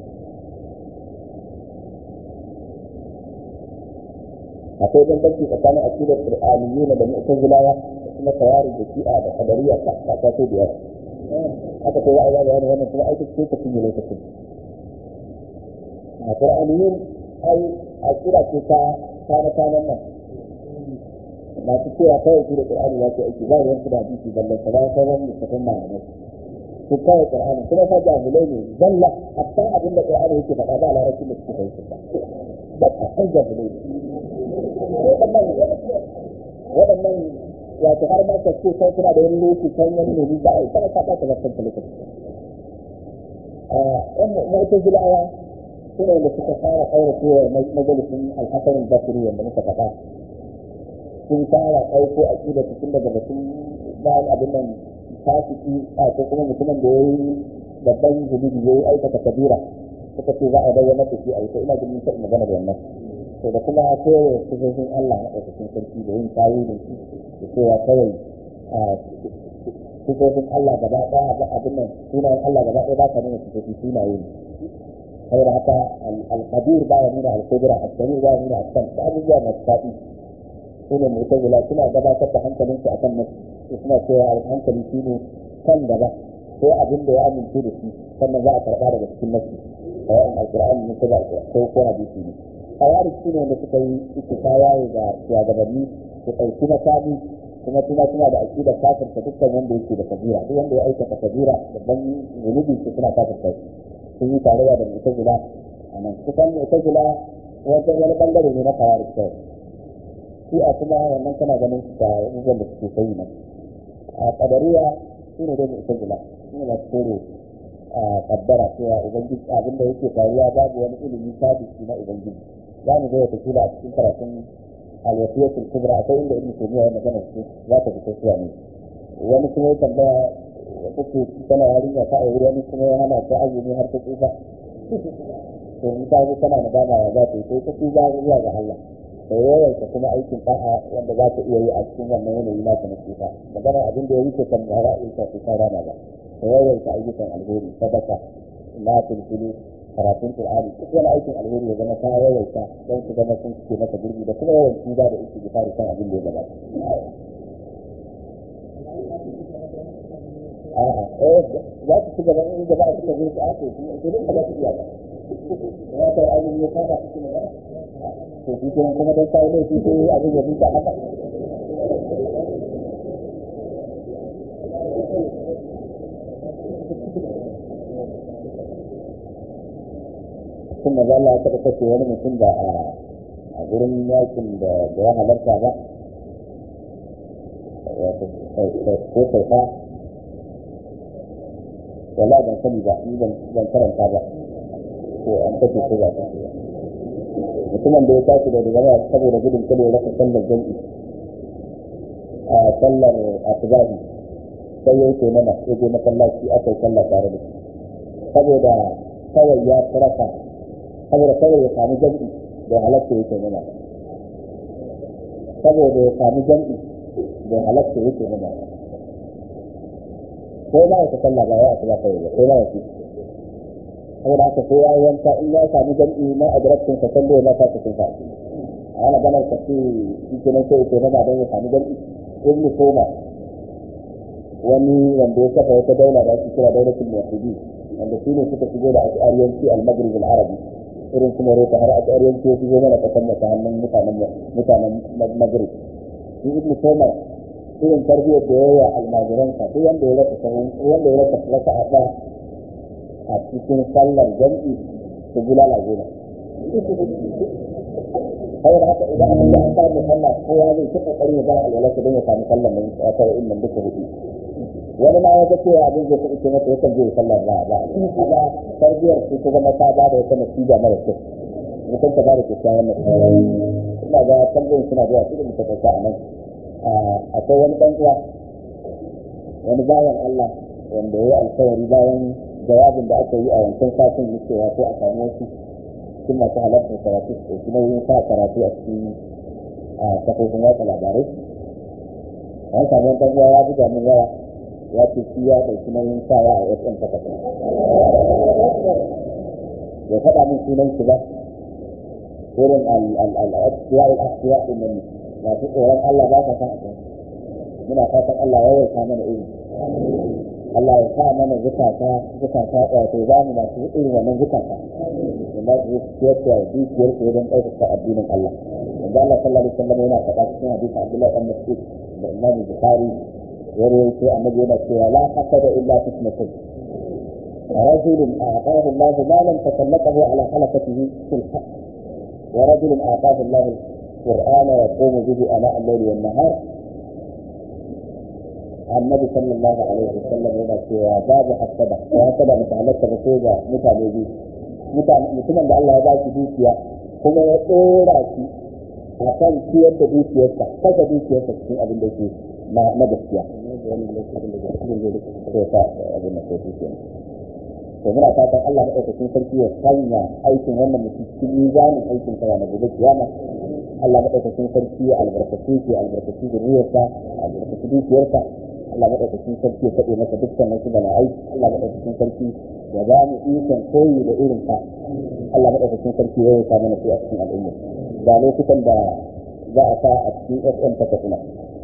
Speaker 1: akwai bambanci tsakanin akidar qur'aniyyin da mu'tazilawa da kuma tawarid da shi'a da qadariyya ta ta so biyar haka sai ya yi wannan kuma aiki ce ta cikin lokacin a qur'aniyyin ai akida ce ta kana nan masu cewa kawai shi da qur'ani ya ce aiki ba yanku da hadisi ballan ta ba sauran mutafin malamai su kawai qur'ani kuma fa jahilai ne zalla hatta abin da qur'ani yake faɗa ba larabci da suka yi ba kan jahilai waɗannan wato har ma ka ce sai kuna da wani lokaci kan wani ne ba ai kana ka ta lokacin lokaci mu'tazilawa sune da suka fara kauracewa majalisin al-Hasan al-Basri wanda muka faɗa sun fara ɗauko aqida cikin daga batun bayan abin nan fasiki a ko kuma mutumin da yayi babban zunubi yayi aikata kabira suka ce za a bayyana da shi a ita ina jin sai magana da wannan to da kuma kowa sifofin Allah na ɗaukakin sarki da yin tawilin shi da cewa kawai sifofin Allah gaba ɗaya ba abin nan sunayen Allah gaba ɗaya ba ka nuna sifofin sunaye ne saboda haka al-qadir ba ya nuna al-qudra al-sami ba ya nuna al-sam da abubuwa masu faɗi su ne mu'tazila suna gabatar da hankalinsu akan nasu suna cewa hankali shi ne kan gaba ko abin da ya amince da shi sannan za a karɓa daga cikin nasu kawai al-qur'ani ne ko hadisi ne kawai su ne da suka yi ittifayaye ga shugabanni su ɗauki makami kuma suna da aƙidar kafirta dukkan wanda yake da kabira duk wanda ya aikata kabira babban zunubi su suna kafirta sun yi tarayya da mu'tazila a nan kusan mu'tazila wajen wani bangare ne na kawai kawai shi a kuma wannan kana ganin su da abubuwan da suke sayi nan a kadariya su ne da mu'tazila su ne masu kore kaddara cewa ubangiji abin da yake faruwa babu wani ilimi sabisi na ubangiji za mu zo ya tafi a cikin karatun al-wasiyatul kubra akwai inda ibnu taymiya ya magana su za ta fito suwa ne wani kuma ya tambaya kuke tana yarinya ta aure wani kuma ya hana ta azumi har ta tsufa to in ta zo tana nadama ya za ta yi sai ta tsufa zuwa ga Allah da yawaita kuma aikin da'a wanda za ta iya yi a cikin wannan yanayi na ta tsufa magana abin da ya wuce kan da ra'ayin ta ta rana ba da yawaita ayyukan alheri sadaka la tulfilu karatun Qur'ani duk wani aikin alheri ya zama ta yawaita don su zama sun cike mata gurbi da kuma yawan tuba da istighfar kan abin da ya gabata za su ci gaba in gaba a cikin zuci ake kuma idan ba za su iya ba ya ta ainihin ya fara cikin magana to shi kuma don kawo laifi sai abin ya buta haka sun maza Allah ta kashe wani mutum da a gurin yakin da ya halarta ba ko sauka wala ban sani ba ni ban karanta ba ko an kashe ko ba kashe ba mutumin da ya tashi da daga saboda gudun kada ya rasa sallar jami'i a sallar asbahi sai ya yi mana ya je masallaci aka yi sallah tare da shi saboda kawai ya tsaraka saboda kawai ya sami jami'i da halatta yake mana saboda ya sami jami'i da halatta yake mana ko ba ya sallah ba ya asuba kawai ba ko ba ya ci saboda haka sai ya yi wanka in ya sami jami'i na adraktin ka sallah ya ta cikin sa ana ganar ka ce shi ke nan sai ya mana don ya sami jami'i ibnu soma wani wanda ya kafa wata daula da ake kira daulatul muwahhidin wanda shi ne suka shigo da ash'ariyanci al-maghrib al-arabi irin kuma roka har ash'ariyanci ya shigo mana kasan ta hannun mutanen maghrib shi ibnu soma irin tarbiyyar da ya yi wa almajiransa duk wanda ya rasa wanda ya rasa raka'a ɗaya a cikin sallar jam'i su bulala goma. Saboda haka idan aka yi an samu sallah kowa zai ci kokari ya bar alwalarsa don ya samu sallar nan a kawai nan duka hudu. Wani ma ya ga cewa abin zai kuɗi masa yakan je sallar ba kaga tarbiyyar su ta zama ta ba da wata nasiba mara kyau. Mutum ta ba da kyakkyawan nasiba. Ina ga tambayoyin suna da yawa da muka ɗauka a nan. Akwai wani ɗan uwa wani bayan Allah wanda ya yi alkawari bayan jawabin da aka yi a wancan satin na cewa ko a samu wasu cikin masu halartar karatu da kuma yin sa karatu a cikin kafofin watsa labarai. An samu wani ɗan uwa ya buga min yawa ya ce shi ya ɗauki nauyin sawa a FM ta kasa. Ya faɗa min sunan shi ba irin al-asfiya al-asfiya din nan masu tsoron Allah ba ka san a kan muna fatan Allah ya yarda mana irin Allah ya sa mana zukata wato za mu masu irin wannan zukata wanda su ciyar da dukiyar su don ɗaukaka addinin Allah wanda Allah sallallahu alaihi wasallam yana faɗa cikin hadisi Abdullah ibn Mas'ud da Imam Bukhari ya rawaito annabi yana cewa la hasada illa fitnatun رجل أعطاه الله مالا فسلطه على حلقته في الحق ورجل أعطاه الله القرآن يقوم به آناء الليل والنهار. النبي صلى الله عليه وسلم هنا في باب الصدق وهكذا متعلقة بسيطة متعلقة mutumin da Allah ya ba shi dukiya kuma ya tsora shi a kan ciyar da dukiyarsa kasa dukiyarsa cikin abin da ke na gaskiya to muna fatan Allah madaukakin sarki ya sanya aikin wannan mutum cikin mizanin aikin sa na gobe kiyama. Allah madaukakin sarki ya albarkace shi albarkace zuriyarsa albarkace dukiyarsa. Allah madaukakin sarki ya kaɗe masa dukkan wasu bala'ai. Allah madaukakin sarki ya ba mu ikon koyi da irin sa. Allah madaukakin sarki ya yi mana su a cikin al'umma. Da lokutan da za a sa a cikin FM ta Katsina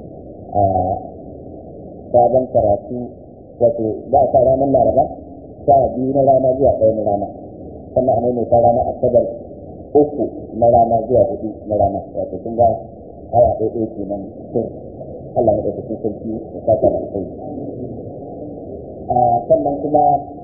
Speaker 1: sabon karatu wato za a sa ranar Laraba biyu na rana zuwa ɗaya na rana sannan a maimaita rana Asabar 3 na rana zuwa 4 na rana wato kun ga awa ɗaya kenan to Allah ya ɗauka sarki ya saka da kai sannan kuma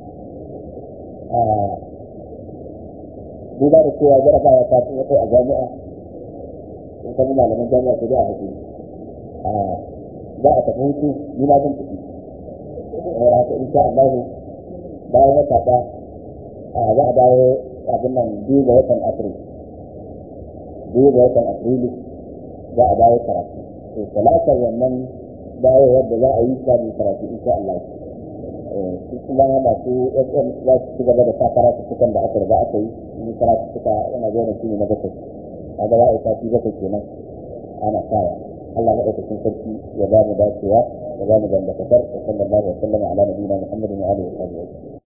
Speaker 1: duba da cewa jarabawa ta fi kai a jami'a in kan malaman jami'a su da a haƙi za a tafi hutu ni ma zan tafi haka insha Allah bayan wata ɗaya za a dawo abin nan 2 ga watan Afrilu za a dawo karatu. To talatar wannan dawowar da za a yi samun karatu insha Allah. Su kuma masu FM za su ci gaba da sa karatu sukan da aka riga aka yi in karatu suka yana zuwa shi ne na bakwai. Kaga za a yi sati bakwai kenan ana sawa. Allah maɗaukakin sarki ya ba mu dacewa ya ba mu dangantakar wa sallallahu alaihi wa sallam ala nabiyina Muhammadin wa alihi wa sahbihi.